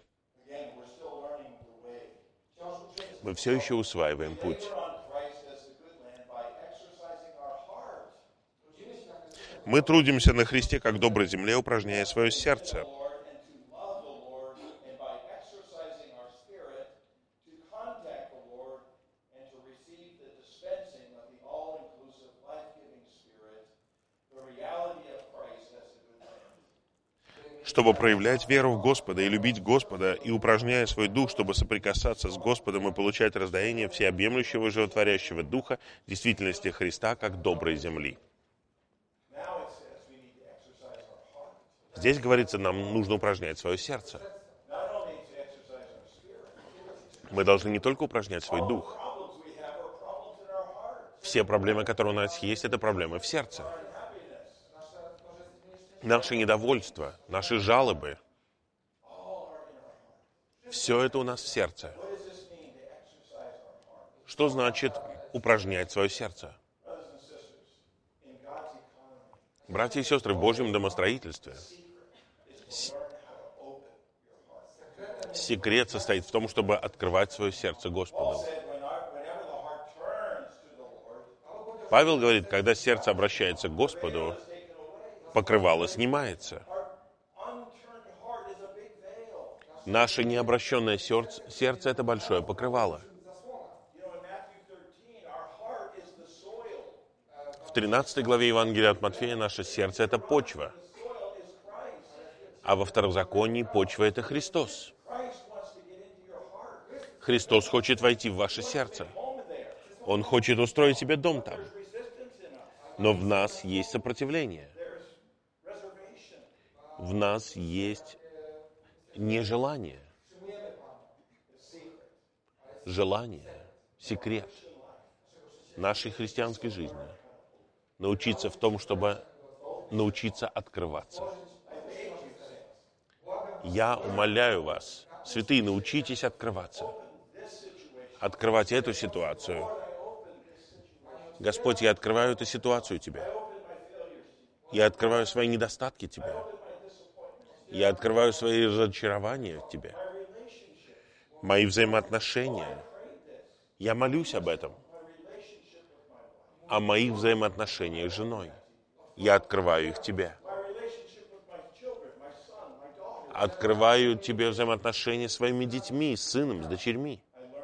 Мы все еще усваиваем путь. Мы трудимся на Христе, как доброй земле, упражняя свое сердце. Чтобы проявлять веру в Господа и любить Господа, и упражняя свой дух, чтобы соприкасаться с Господом и получать раздаяние всеобъемлющего животворящего духа, действительности Христа, как доброй земли. Здесь говорится, нам нужно упражнять свое сердце. Мы должны не только упражнять свой дух. Все проблемы, которые у нас есть, это проблемы в сердце. Наше недовольство, наши жалобы, Все это у нас в сердце. Что значит упражнять свое сердце? Братья и сестры, в Божьем домостроительстве секрет состоит в том, чтобы открывать свое сердце Господу. Павел говорит, когда сердце обращается к Господу, покрывало снимается. Наше необращенное сердце, сердце – это большое покрывало. В тринадцатой главе Евангелия от Матфея наше сердце – это почва. А во Второзаконии почва – это Христос. Христос хочет войти в ваше сердце. Он хочет устроить себе дом там. Но в нас есть сопротивление. В нас есть нежелание. Желание, секрет нашей христианской жизни. Научиться в том, чтобы научиться открываться. Я умоляю вас, святые, научитесь открываться. Открывать эту ситуацию. Господь, я открываю эту ситуацию Тебе. Я открываю свои недостатки Тебе. Я открываю свои разочарования в Тебе. Мои взаимоотношения. Я молюсь об этом. О моих взаимоотношениях с женой. Я открываю их Тебе. Открываю Тебе взаимоотношения с своими детьми, с сыном, с дочерьми.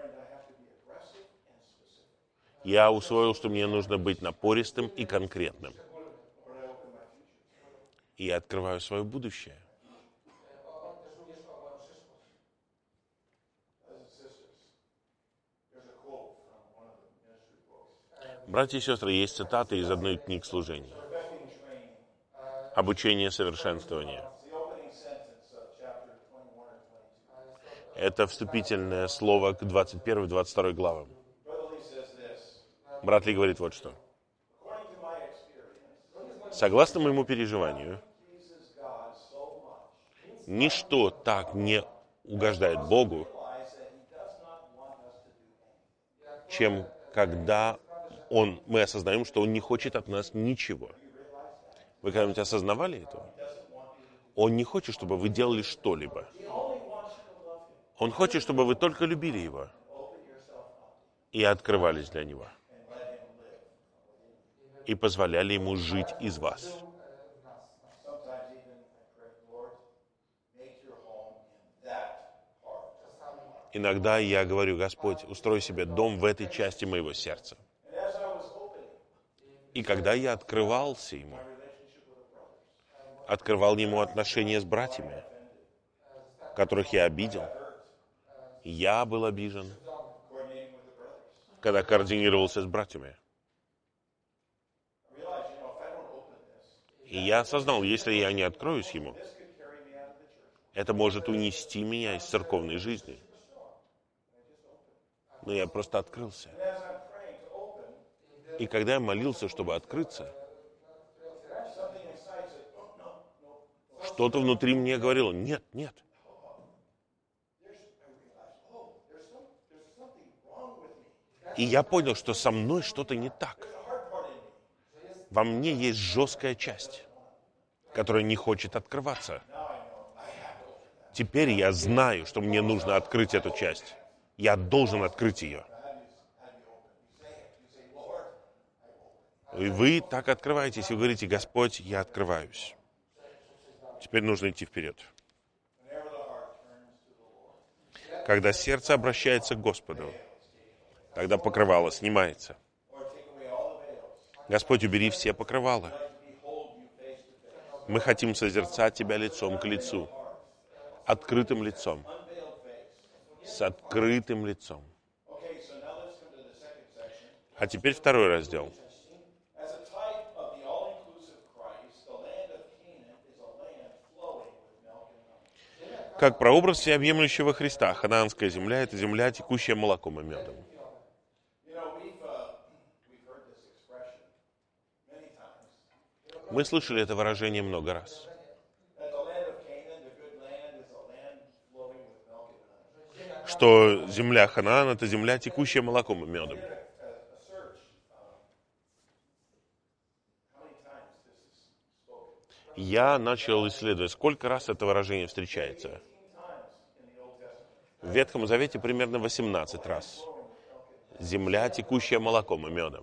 Я усвоил, что мне нужно быть напористым и конкретным. И я открываю свое будущее. Братья и сестры, есть цитаты из одной из книг служения. Обучение совершенствования. Это вступительное слово к двадцать первой - двадцать второй главам. Брат Ли говорит вот что. Согласно моему переживанию, ничто так не угождает Богу, чем когда Он, мы осознаем, что Он не хочет от нас ничего. Вы когда-нибудь осознавали это? Он не хочет, чтобы вы делали что-либо. Он хочет, чтобы вы только любили Его и открывались для Него. И позволяли Ему жить из вас. Иногда я говорю: Господь, устрой себе дом в этой части моего сердца. И когда я открывался Ему, открывал Ему отношения с братьями, которых я обидел, я был обижен, когда координировался с братьями. И я осознал, если я не откроюсь Ему, это может унести меня из церковной жизни. Но я просто открылся. И когда я молился, чтобы открыться, что-то внутри мне говорило: нет, нет. И я понял, что со мной что-то не так. Во мне есть жесткая часть, которая не хочет открываться. Теперь я знаю, что мне нужно открыть эту часть. Я должен открыть ее. И вы так открываетесь, и вы говорите: Господь, я открываюсь. Теперь нужно идти вперед. Когда сердце обращается к Господу, тогда покрывало снимается. Господь, убери все покрывала. Мы хотим созерцать Тебя лицом к лицу, открытым лицом, с открытым лицом. А теперь второй раздел. Как прообраз всеобъемлющего Христа, ханаанская земля – это земля, текущая молоком и медом. Мы слышали это выражение много раз. что земля Ханаан — это земля, текущая молоком и медом. Я начал исследовать, сколько раз это выражение встречается. В Ветхом Завете примерно восемнадцать раз. Земля, текущая молоком и медом.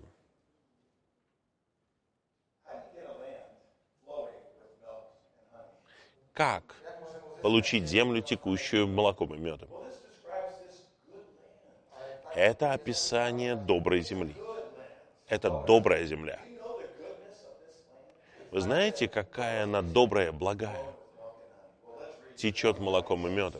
Как получить землю, текущую молоком и медом? Это описание доброй земли. Это добрая земля. Вы знаете, какая она добрая, благая? Течет молоком и медом.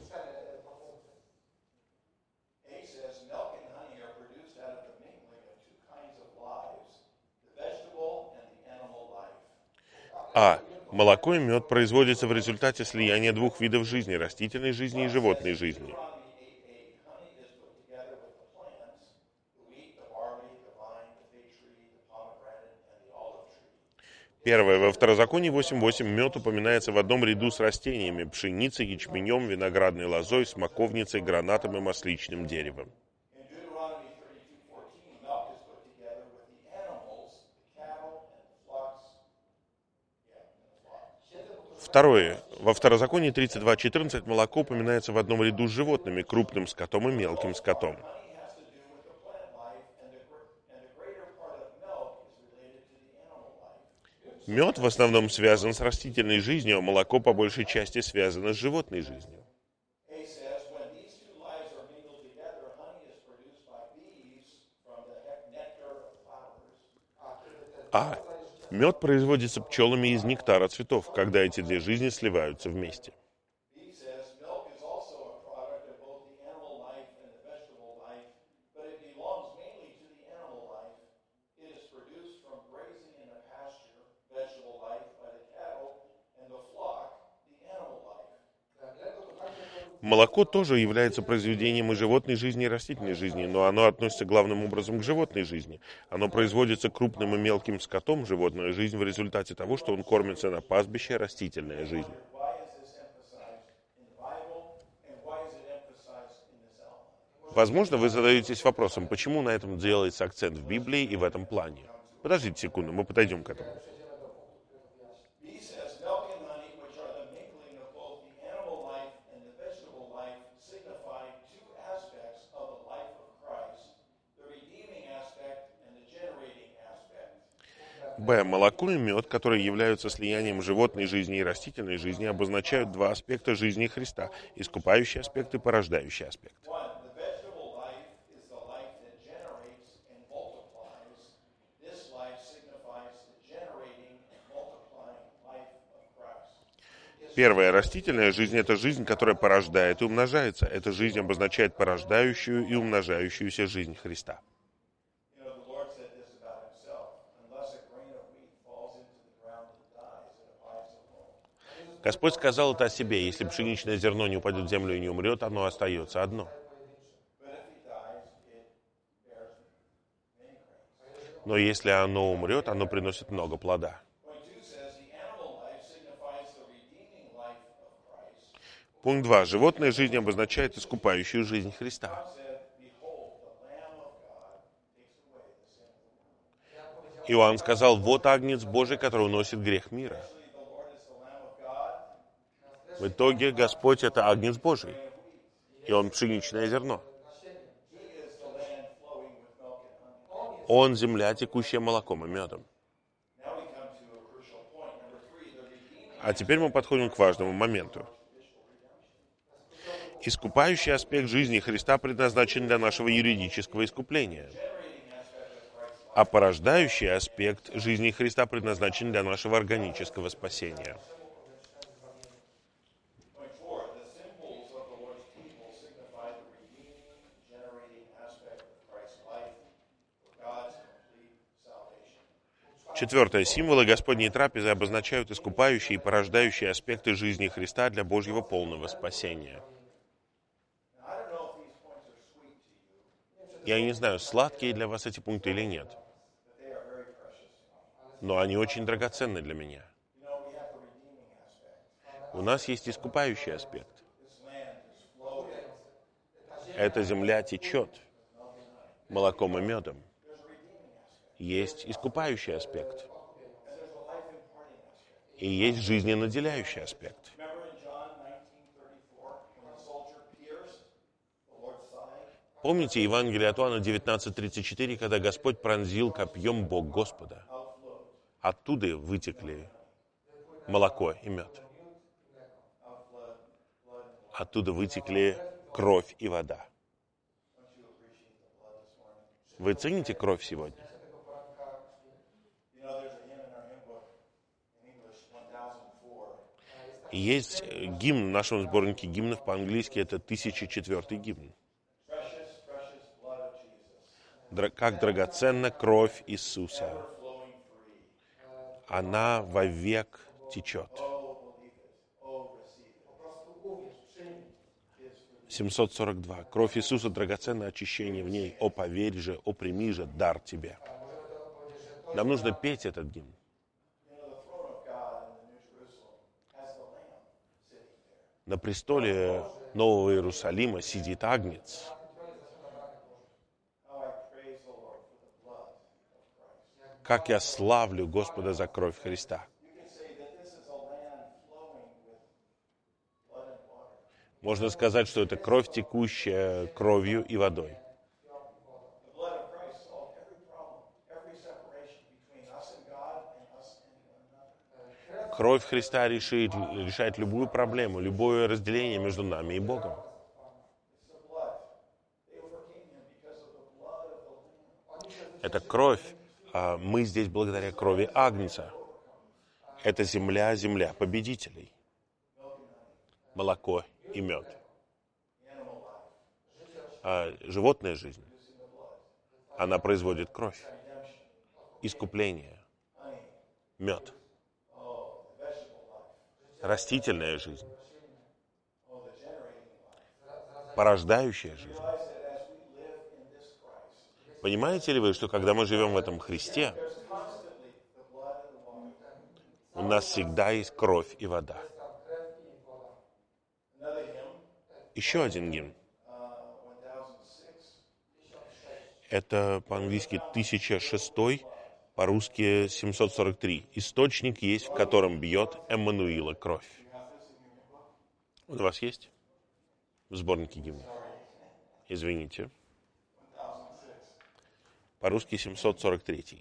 А молоко и мед производятся в результате слияния двух видов жизни, растительной жизни и животной жизни. Первое. Во Второзаконии восемь восемь мед упоминается в одном ряду с растениями: пшеницей, ячменем, виноградной лозой, смоковницей, гранатом и масличным деревом. Второе. Во Второзаконии тридцать два четырнадцать молоко упоминается в одном ряду с животными, крупным скотом и мелким скотом. Мед в основном связан с растительной жизнью, а молоко по большей части связано с животной жизнью. А мед производится пчелами из нектара цветов, когда эти две жизни сливаются вместе. Молоко тоже является произведением и животной жизни, и растительной жизни, но оно относится главным образом к животной жизни. Оно производится крупным и мелким скотом, животная жизнь, в результате того, что он кормится на пастбище, растительная жизнь. Возможно, вы задаетесь вопросом, почему на этом делается акцент в Библии и в этом плане. Подождите секунду, мы подойдем к этому. Б. Молоко и мед, которые являются слиянием животной жизни и растительной жизни, обозначают два аспекта жизни Христа – искупающий аспект и порождающий аспект. Первая растительная жизнь – это жизнь, которая порождает и умножается. Эта жизнь обозначает порождающую и умножающуюся жизнь Христа. Господь сказал это о себе: если пшеничное зерно не упадет в землю и не умрет, оно остается одно. Но если оно умрет, оно приносит много плода. Пункт два. Животная жизнь обозначает искупающую жизнь Христа. Иоанн сказал: вот Агнец Божий, который уносит грех мира. В итоге Господь — это Агнец Божий, и Он пшеничное зерно. Он — земля, текущая молоком и медом. А теперь мы подходим к важному моменту. Искупающий аспект жизни Христа предназначен для нашего юридического искупления, а порождающий аспект жизни Христа предназначен для нашего органического спасения. Четвертое. Символы Господней трапезы обозначают искупающие и порождающие аспекты жизни Христа для Божьего полного спасения. Я не знаю, сладкие для вас эти пункты или нет, но они очень драгоценны для меня. У нас есть искупающий аспект. Эта земля течет молоком и медом. Есть искупающий аспект. И есть жизненаделяющий аспект. Помните Евангелие от Иоанна девятнадцать тридцать четыре, когда Господь пронзил копьем Бог Господа? Оттуда вытекли молоко и мед. Оттуда вытекли кровь и вода. Вы цените кровь сегодня? И есть гимн в нашем сборнике гимнов по-английски, это тысяча четвёртый гимн. Как драгоценна кровь Иисуса. Она вовек течет. семьсот сорок два. Кровь Иисуса драгоценное очищение в ней. О, поверь же, о, прими же дар тебе. Нам нужно петь этот гимн. На престоле Нового Иерусалима сидит Агнец. Как я славлю Господа за кровь Христа. Можно сказать, что это кровь, текущая кровью и водой. Кровь Христа решит, решает любую проблему, любое разделение между нами и Богом. Это кровь, а мы здесь благодаря крови Агнца. Это земля, земля победителей. Молоко и мед. А животная жизнь, она производит кровь, искупление, мед. Растительная жизнь, порождающая жизнь. Понимаете ли вы, что когда мы живем в этом Христе, у нас всегда есть кровь и вода? Еще один гимн. Это по-английски тысяча шестой, по-русски семьсот сорок три. Источник есть, в котором бьет Эммануила кровь. У вас есть в сборнике гимнов? Извините. По-русски семьсот сорок три.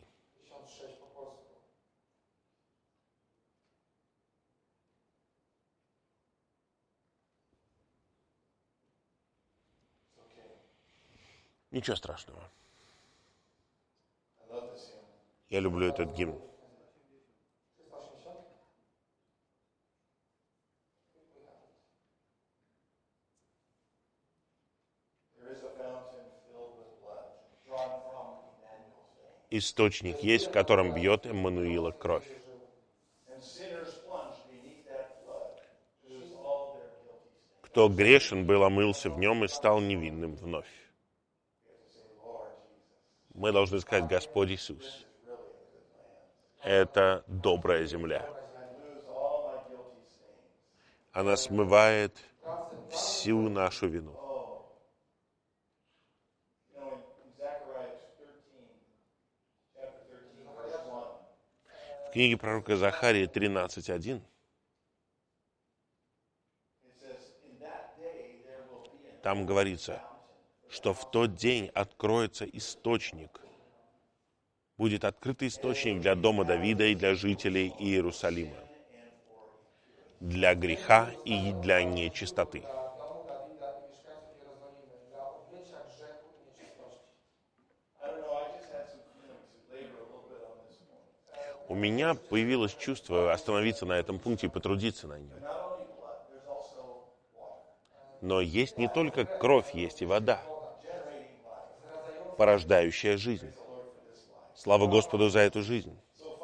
Ничего страшного. Я люблю этот гимн. Источник есть, в котором бьет Эммануила кровь. Кто грешен был, омылся в нем и стал невинным вновь. Мы должны сказать: Господь Иисус, это добрая земля. Она смывает всю нашу вину. В книге пророка Захарии тринадцать один там говорится, что в тот день откроется источник, будет открытый источник для дома Давида и для жителей Иерусалима, для греха и для нечистоты. У меня появилось чувство остановиться на этом пункте и потрудиться на нем. Но есть не только кровь, есть и вода, порождающая жизнь. Слава Господу за эту жизнь.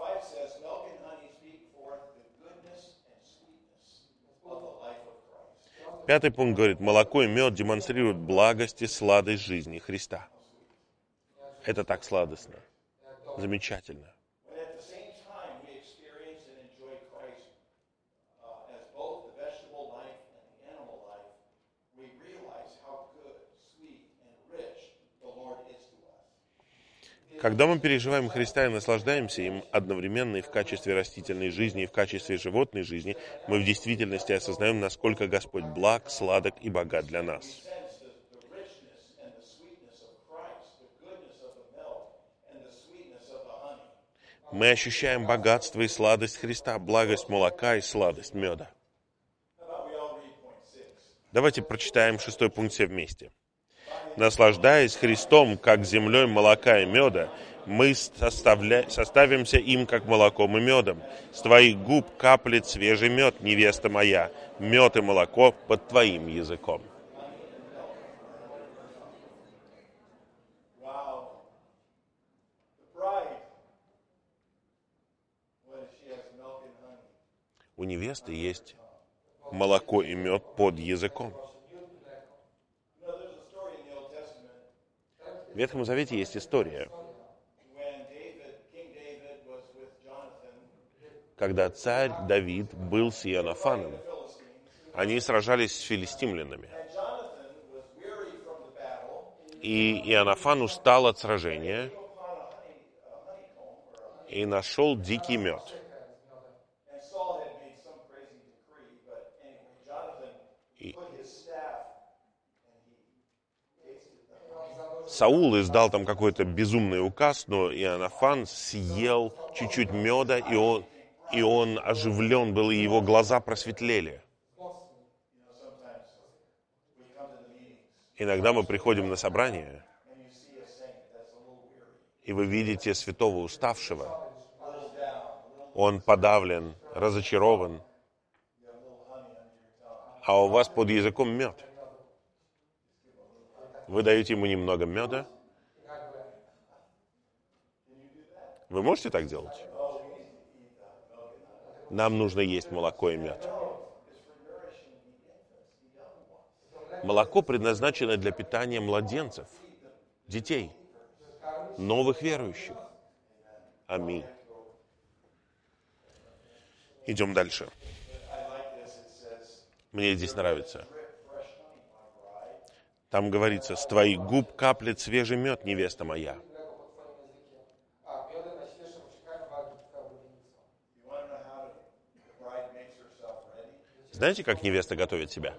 Пятый пункт говорит: молоко и мед демонстрируют благость и сладость жизни Христа. Это так сладостно, замечательно. Когда мы переживаем Христа и наслаждаемся им одновременно и в качестве растительной жизни, и в качестве животной жизни, мы в действительности осознаем, насколько Господь благ, сладок и богат для нас. Мы ощущаем богатство и сладость Христа, благость молока и сладость меда. Давайте прочитаем шестой пункт все вместе. Наслаждаясь Христом, как землей молока и меда, мы составля... составимся им, как молоком и медом. С твоих губ каплет свежий мед, невеста моя, мед и молоко под твоим языком. У невесты есть молоко и мед под языком. В Ветхом Завете есть история, когда царь Давид был с Иоаннафаном. Они сражались с филистимлянами. И Иоаннафан устал от сражения и нашел дикий мед. И Саул издал там какой-то безумный указ, но Иоаннафан съел чуть-чуть меда, и он, и он оживлен был, и его глаза просветлели. Иногда мы приходим на собрание, и вы видите святого уставшего. Он подавлен, разочарован, а у вас под языком мед. Вы даете ему немного меда. Вы можете так делать? Нам нужно есть молоко и мед. Молоко предназначено для питания младенцев, детей, новых верующих. Аминь. Идем дальше. Мне здесь нравится. Там говорится, с твоих губ каплет свежий мед, невеста моя. Знаете, как невеста готовит себя?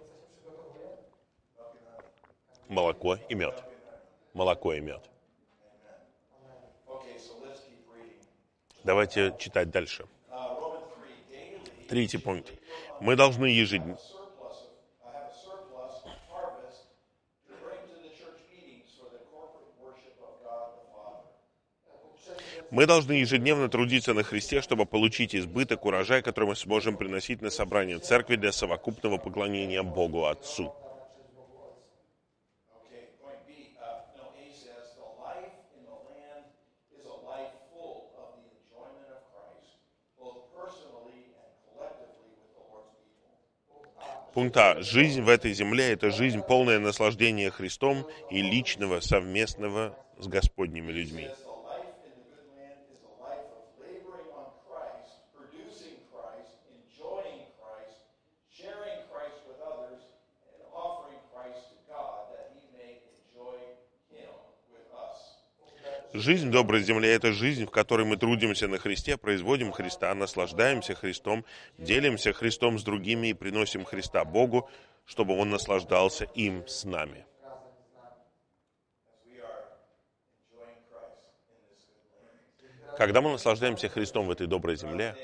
Молоко и мед. Молоко и мед. Давайте читать дальше. Третий пункт. Мы должны ежедневно... Мы должны ежедневно трудиться на Христе, чтобы получить избыток, урожай, который мы сможем приносить на собрание церкви для совокупного поклонения Богу Отцу. Пункт А. Жизнь в этой земле – это жизнь, полная наслаждения Христом и личного, совместного с Господними людьми. Жизнь в доброй земле – это жизнь, в которой мы трудимся на Христе, производим Христа, наслаждаемся Христом, делимся Христом с другими и приносим Христа Богу, чтобы Он наслаждался им с нами. Когда мы наслаждаемся Христом в этой доброй земле,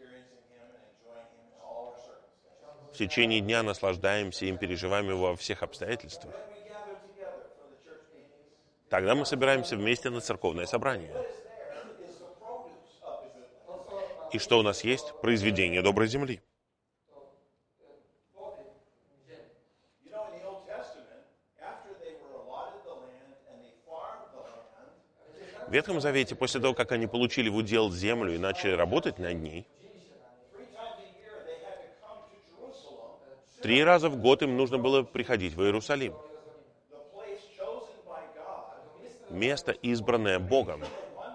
в течение дня наслаждаемся им, переживаем Его во всех обстоятельствах, тогда мы собираемся вместе на церковное собрание. И что у нас есть? Произведение доброй земли. В Ветхом Завете, после того, как они получили в удел землю и начали работать над ней, три раза в год им нужно было приходить в Иерусалим. Место, избранное Богом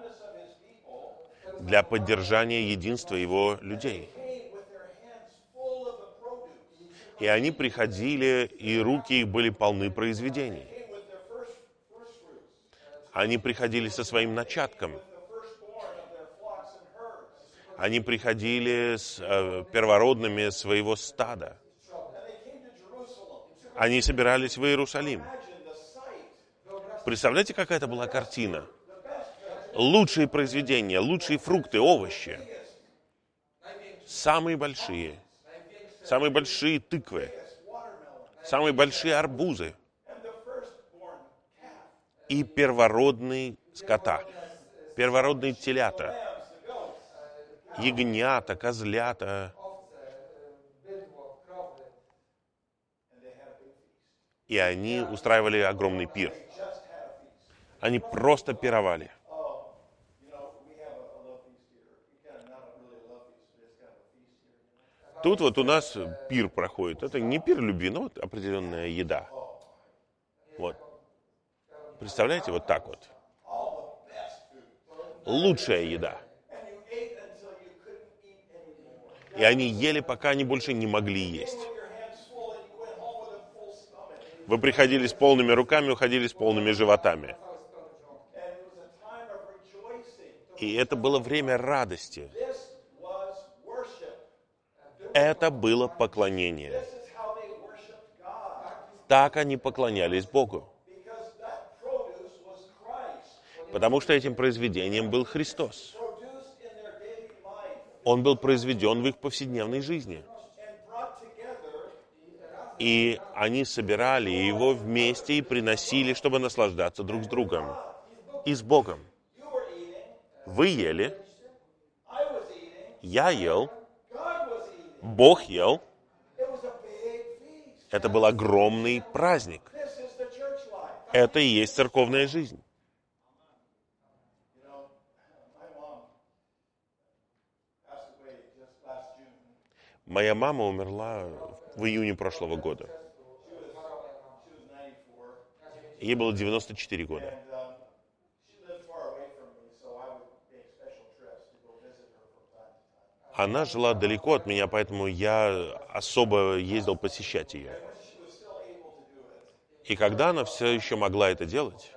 для поддержания единства Его людей. И они приходили, и руки их были полны произведений. Они приходили со своим начатком. Они приходили с э, первородными своего стада. Они собирались в Иерусалим. Представляете, какая это была картина? Лучшие произведения, лучшие фрукты, овощи. Самые большие. Самые большие тыквы. Самые большие арбузы. И первородные скота. Первородные телята. Ягнята, козлята. И они устраивали огромный пир. Они просто пировали. Тут вот у нас пир проходит. Это не пир любви, но вот определенная еда. Вот. Представляете, вот так вот. Лучшая еда. И они ели, пока они больше не могли есть. Вы приходили с полными руками, уходили с полными животами. И это было время радости. Это было поклонение. Так они поклонялись Богу. Потому что этим произведением был Христос. Он был произведен в их повседневной жизни. И они собирали его вместе и приносили, чтобы наслаждаться друг с другом. И с Богом. Вы ели, я ел, Бог ел. Это был огромный праздник. Это и есть церковная жизнь. Моя мама умерла в июне прошлого года. Ей было девяносто четыре года. Она жила далеко от меня, поэтому я особо ездил посещать ее. И когда она все еще могла это делать,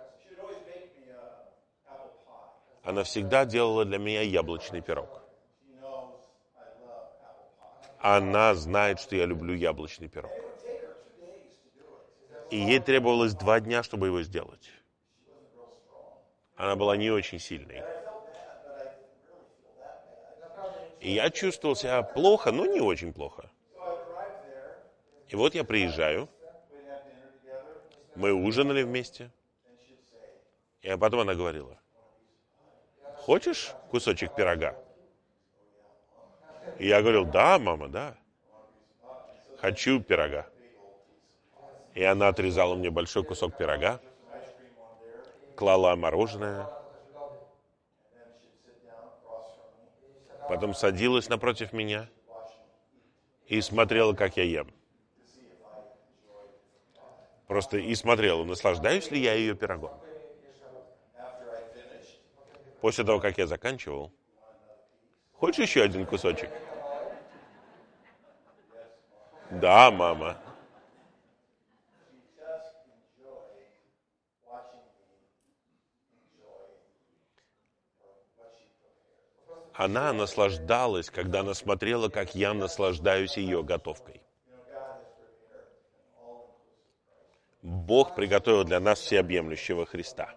она всегда делала для меня яблочный пирог. Она знает, что я люблю яблочный пирог. И ей требовалось два дня, чтобы его сделать. Она была не очень сильной. И я чувствовал себя плохо, но не очень плохо. И вот я приезжаю. Мы ужинали вместе. И потом она говорила: хочешь кусочек пирога? И я говорил: да, мама, да. Хочу пирога. И она отрезала мне большой кусок пирога, клала мороженое, потом садилась напротив меня и смотрела, как я ем. Просто и смотрела, наслаждаюсь ли я ее пирогом. После того, как я заканчивал: хочешь еще один кусочек? Да, мама. Она наслаждалась, когда она смотрела, как я наслаждаюсь ее готовкой. Бог приготовил для нас всеобъемлющего Христа.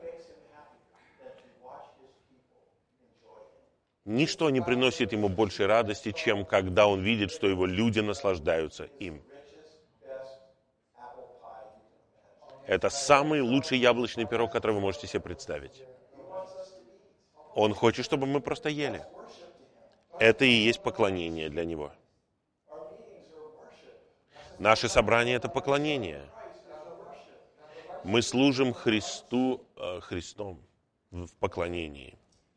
Ничто не приносит ему больше радости, чем когда он видит, что его люди наслаждаются им. Это самый лучший яблочный пирог, который вы можете себе представить. Он хочет, чтобы мы просто ели. Это и есть поклонение для него. Наши собрания — это поклонение. Мы служим Христу, э, Христом в поклонении.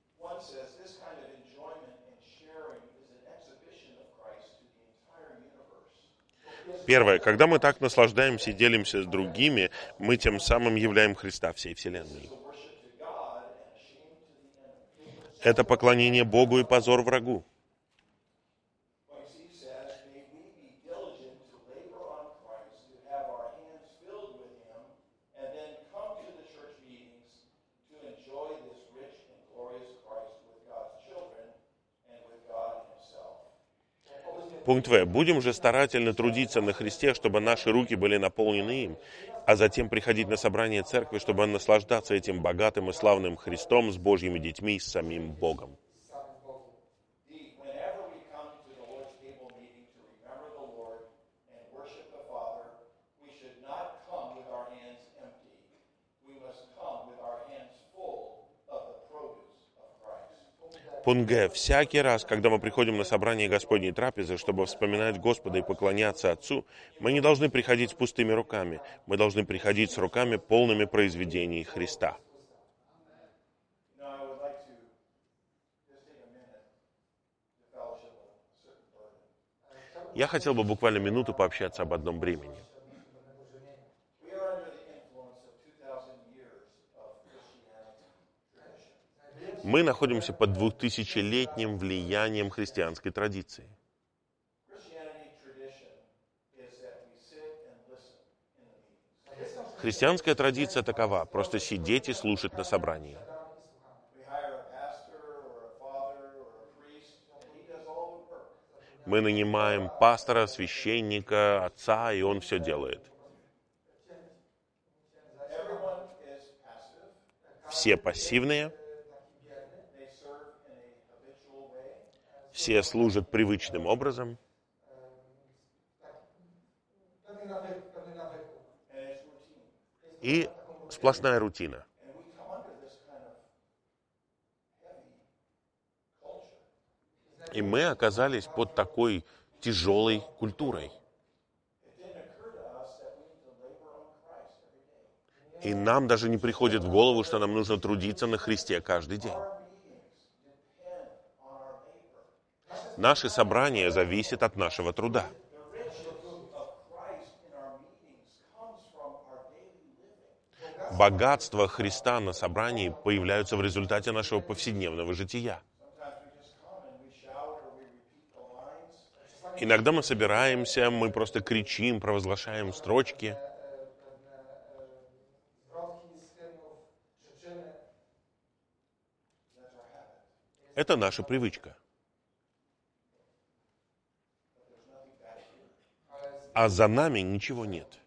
Первое. Когда мы так наслаждаемся и делимся с другими, мы тем самым являем Христа всей вселенной. Это поклонение Богу и позор врагу. Пункт В. Будем же старательно трудиться на Христе, чтобы наши руки были наполнены им, а затем приходить на собрание церкви, чтобы наслаждаться этим богатым и славным Христом с Божьими детьми и с самим Богом. Пункт Г. Всякий раз, когда мы приходим на собрание Господней трапезы, чтобы вспоминать Господа и поклоняться Отцу, мы не должны приходить с пустыми руками. Мы должны приходить с руками, полными произведений Христа. Я хотел бы буквально минуту пообщаться об одном бремени. Мы находимся под двухтысячелетним влиянием христианской традиции. Христианская традиция такова: просто сидеть и слушать на собрании. Мы нанимаем пастора, священника, отца, и он все делает. Все пассивные. Все служат привычным образом. И сплошная рутина. И мы оказались под такой тяжелой культурой. И нам даже не приходит в голову, что нам нужно трудиться на Христе каждый день. Наши собрания зависят от нашего труда. Богатство Христа на собрании появляются в результате нашего повседневного жития. Иногда мы собираемся, мы просто кричим, провозглашаем строчки. Это наша привычка. А за нами ничего нет.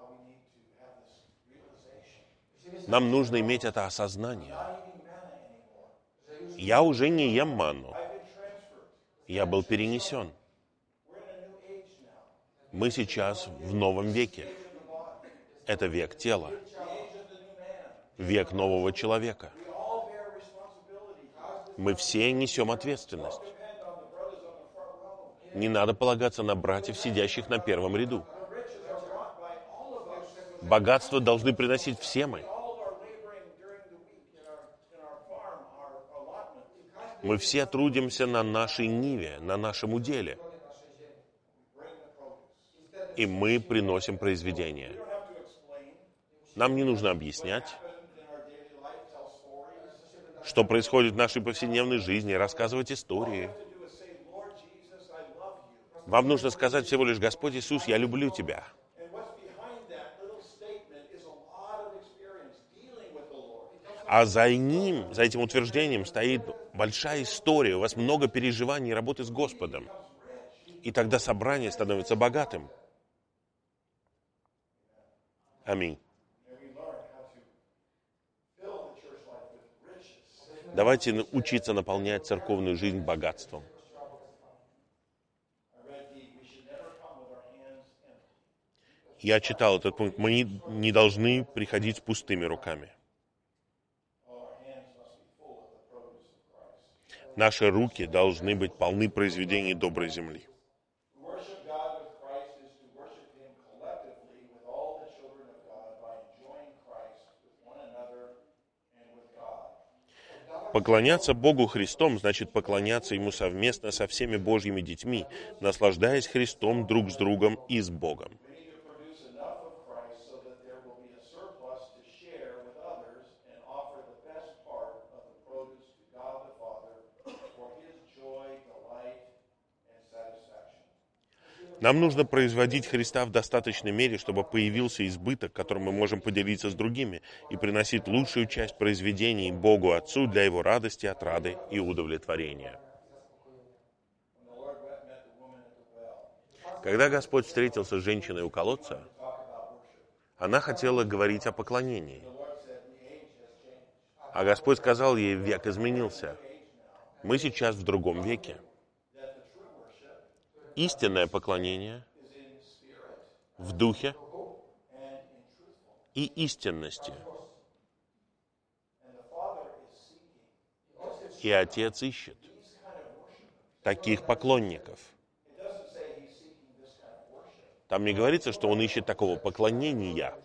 Нам нужно иметь это осознание. Я уже не ем манну. Я был перенесен. Мы сейчас в новом веке. Это век тела. Век нового человека. Мы все несем ответственность. Не надо полагаться на братьев, сидящих на первом ряду. Богатство должны приносить все мы. Мы все трудимся на нашей ниве, на нашем уделе. И мы приносим произведения. Нам не нужно объяснять, что происходит в нашей повседневной жизни, рассказывать истории. Вам нужно сказать всего лишь: Господь Иисус, я люблю Тебя. А за ним, за этим утверждением стоит большая история. У вас много переживаний и работы с Господом. И тогда собрание становится богатым. Аминь. Давайте учиться наполнять церковную жизнь богатством. Я читал этот пункт. Мы не, не должны приходить с пустыми руками. Наши руки должны быть полны произведений доброй земли. Поклоняться Богу Христом значит поклоняться Ему совместно со всеми Божьими детьми, наслаждаясь Христом друг с другом и с Богом. Нам нужно производить Христа в достаточной мере, чтобы появился избыток, которым мы можем поделиться с другими, и приносить лучшую часть произведений Богу Отцу для Его радости, отрады и удовлетворения. Когда Господь встретился с женщиной у колодца, она хотела говорить о поклонении. А Господь сказал ей, век изменился. Мы сейчас в другом веке. Истинное поклонение в духе и истинности. И Отец ищет таких поклонников. Там не говорится, что Он ищет такого поклонения.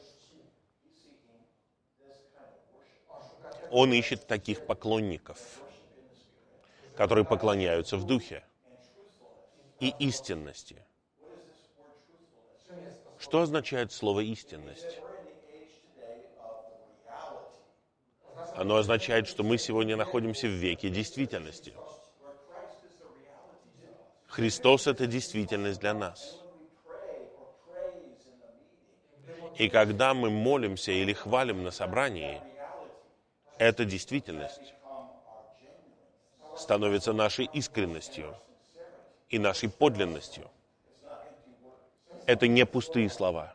Он ищет таких поклонников, которые поклоняются в духе и истинности. Что означает слово «истинность»? Оно означает, что мы сегодня находимся в веке действительности. Христос — это действительность для нас. И когда мы молимся или хвалим на собрании, эта действительность становится нашей искренностью и нашей подлинностью. Это не пустые слова.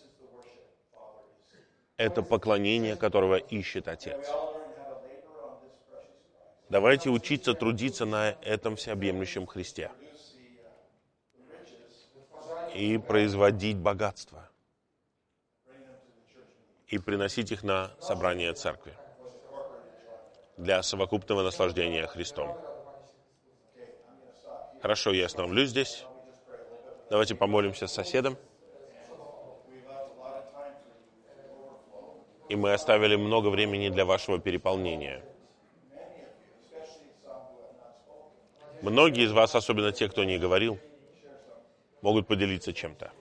Это поклонение, которого ищет Отец. Давайте учиться трудиться на этом всеобъемлющем Христе и производить богатство, и приносить их на собрание церкви для совокупного наслаждения Христом. Хорошо, я остановлюсь здесь. Давайте помолимся с соседом. И мы оставили много времени для вашего переполнения. Многие из вас, особенно те, кто не говорил, могут поделиться чем-то.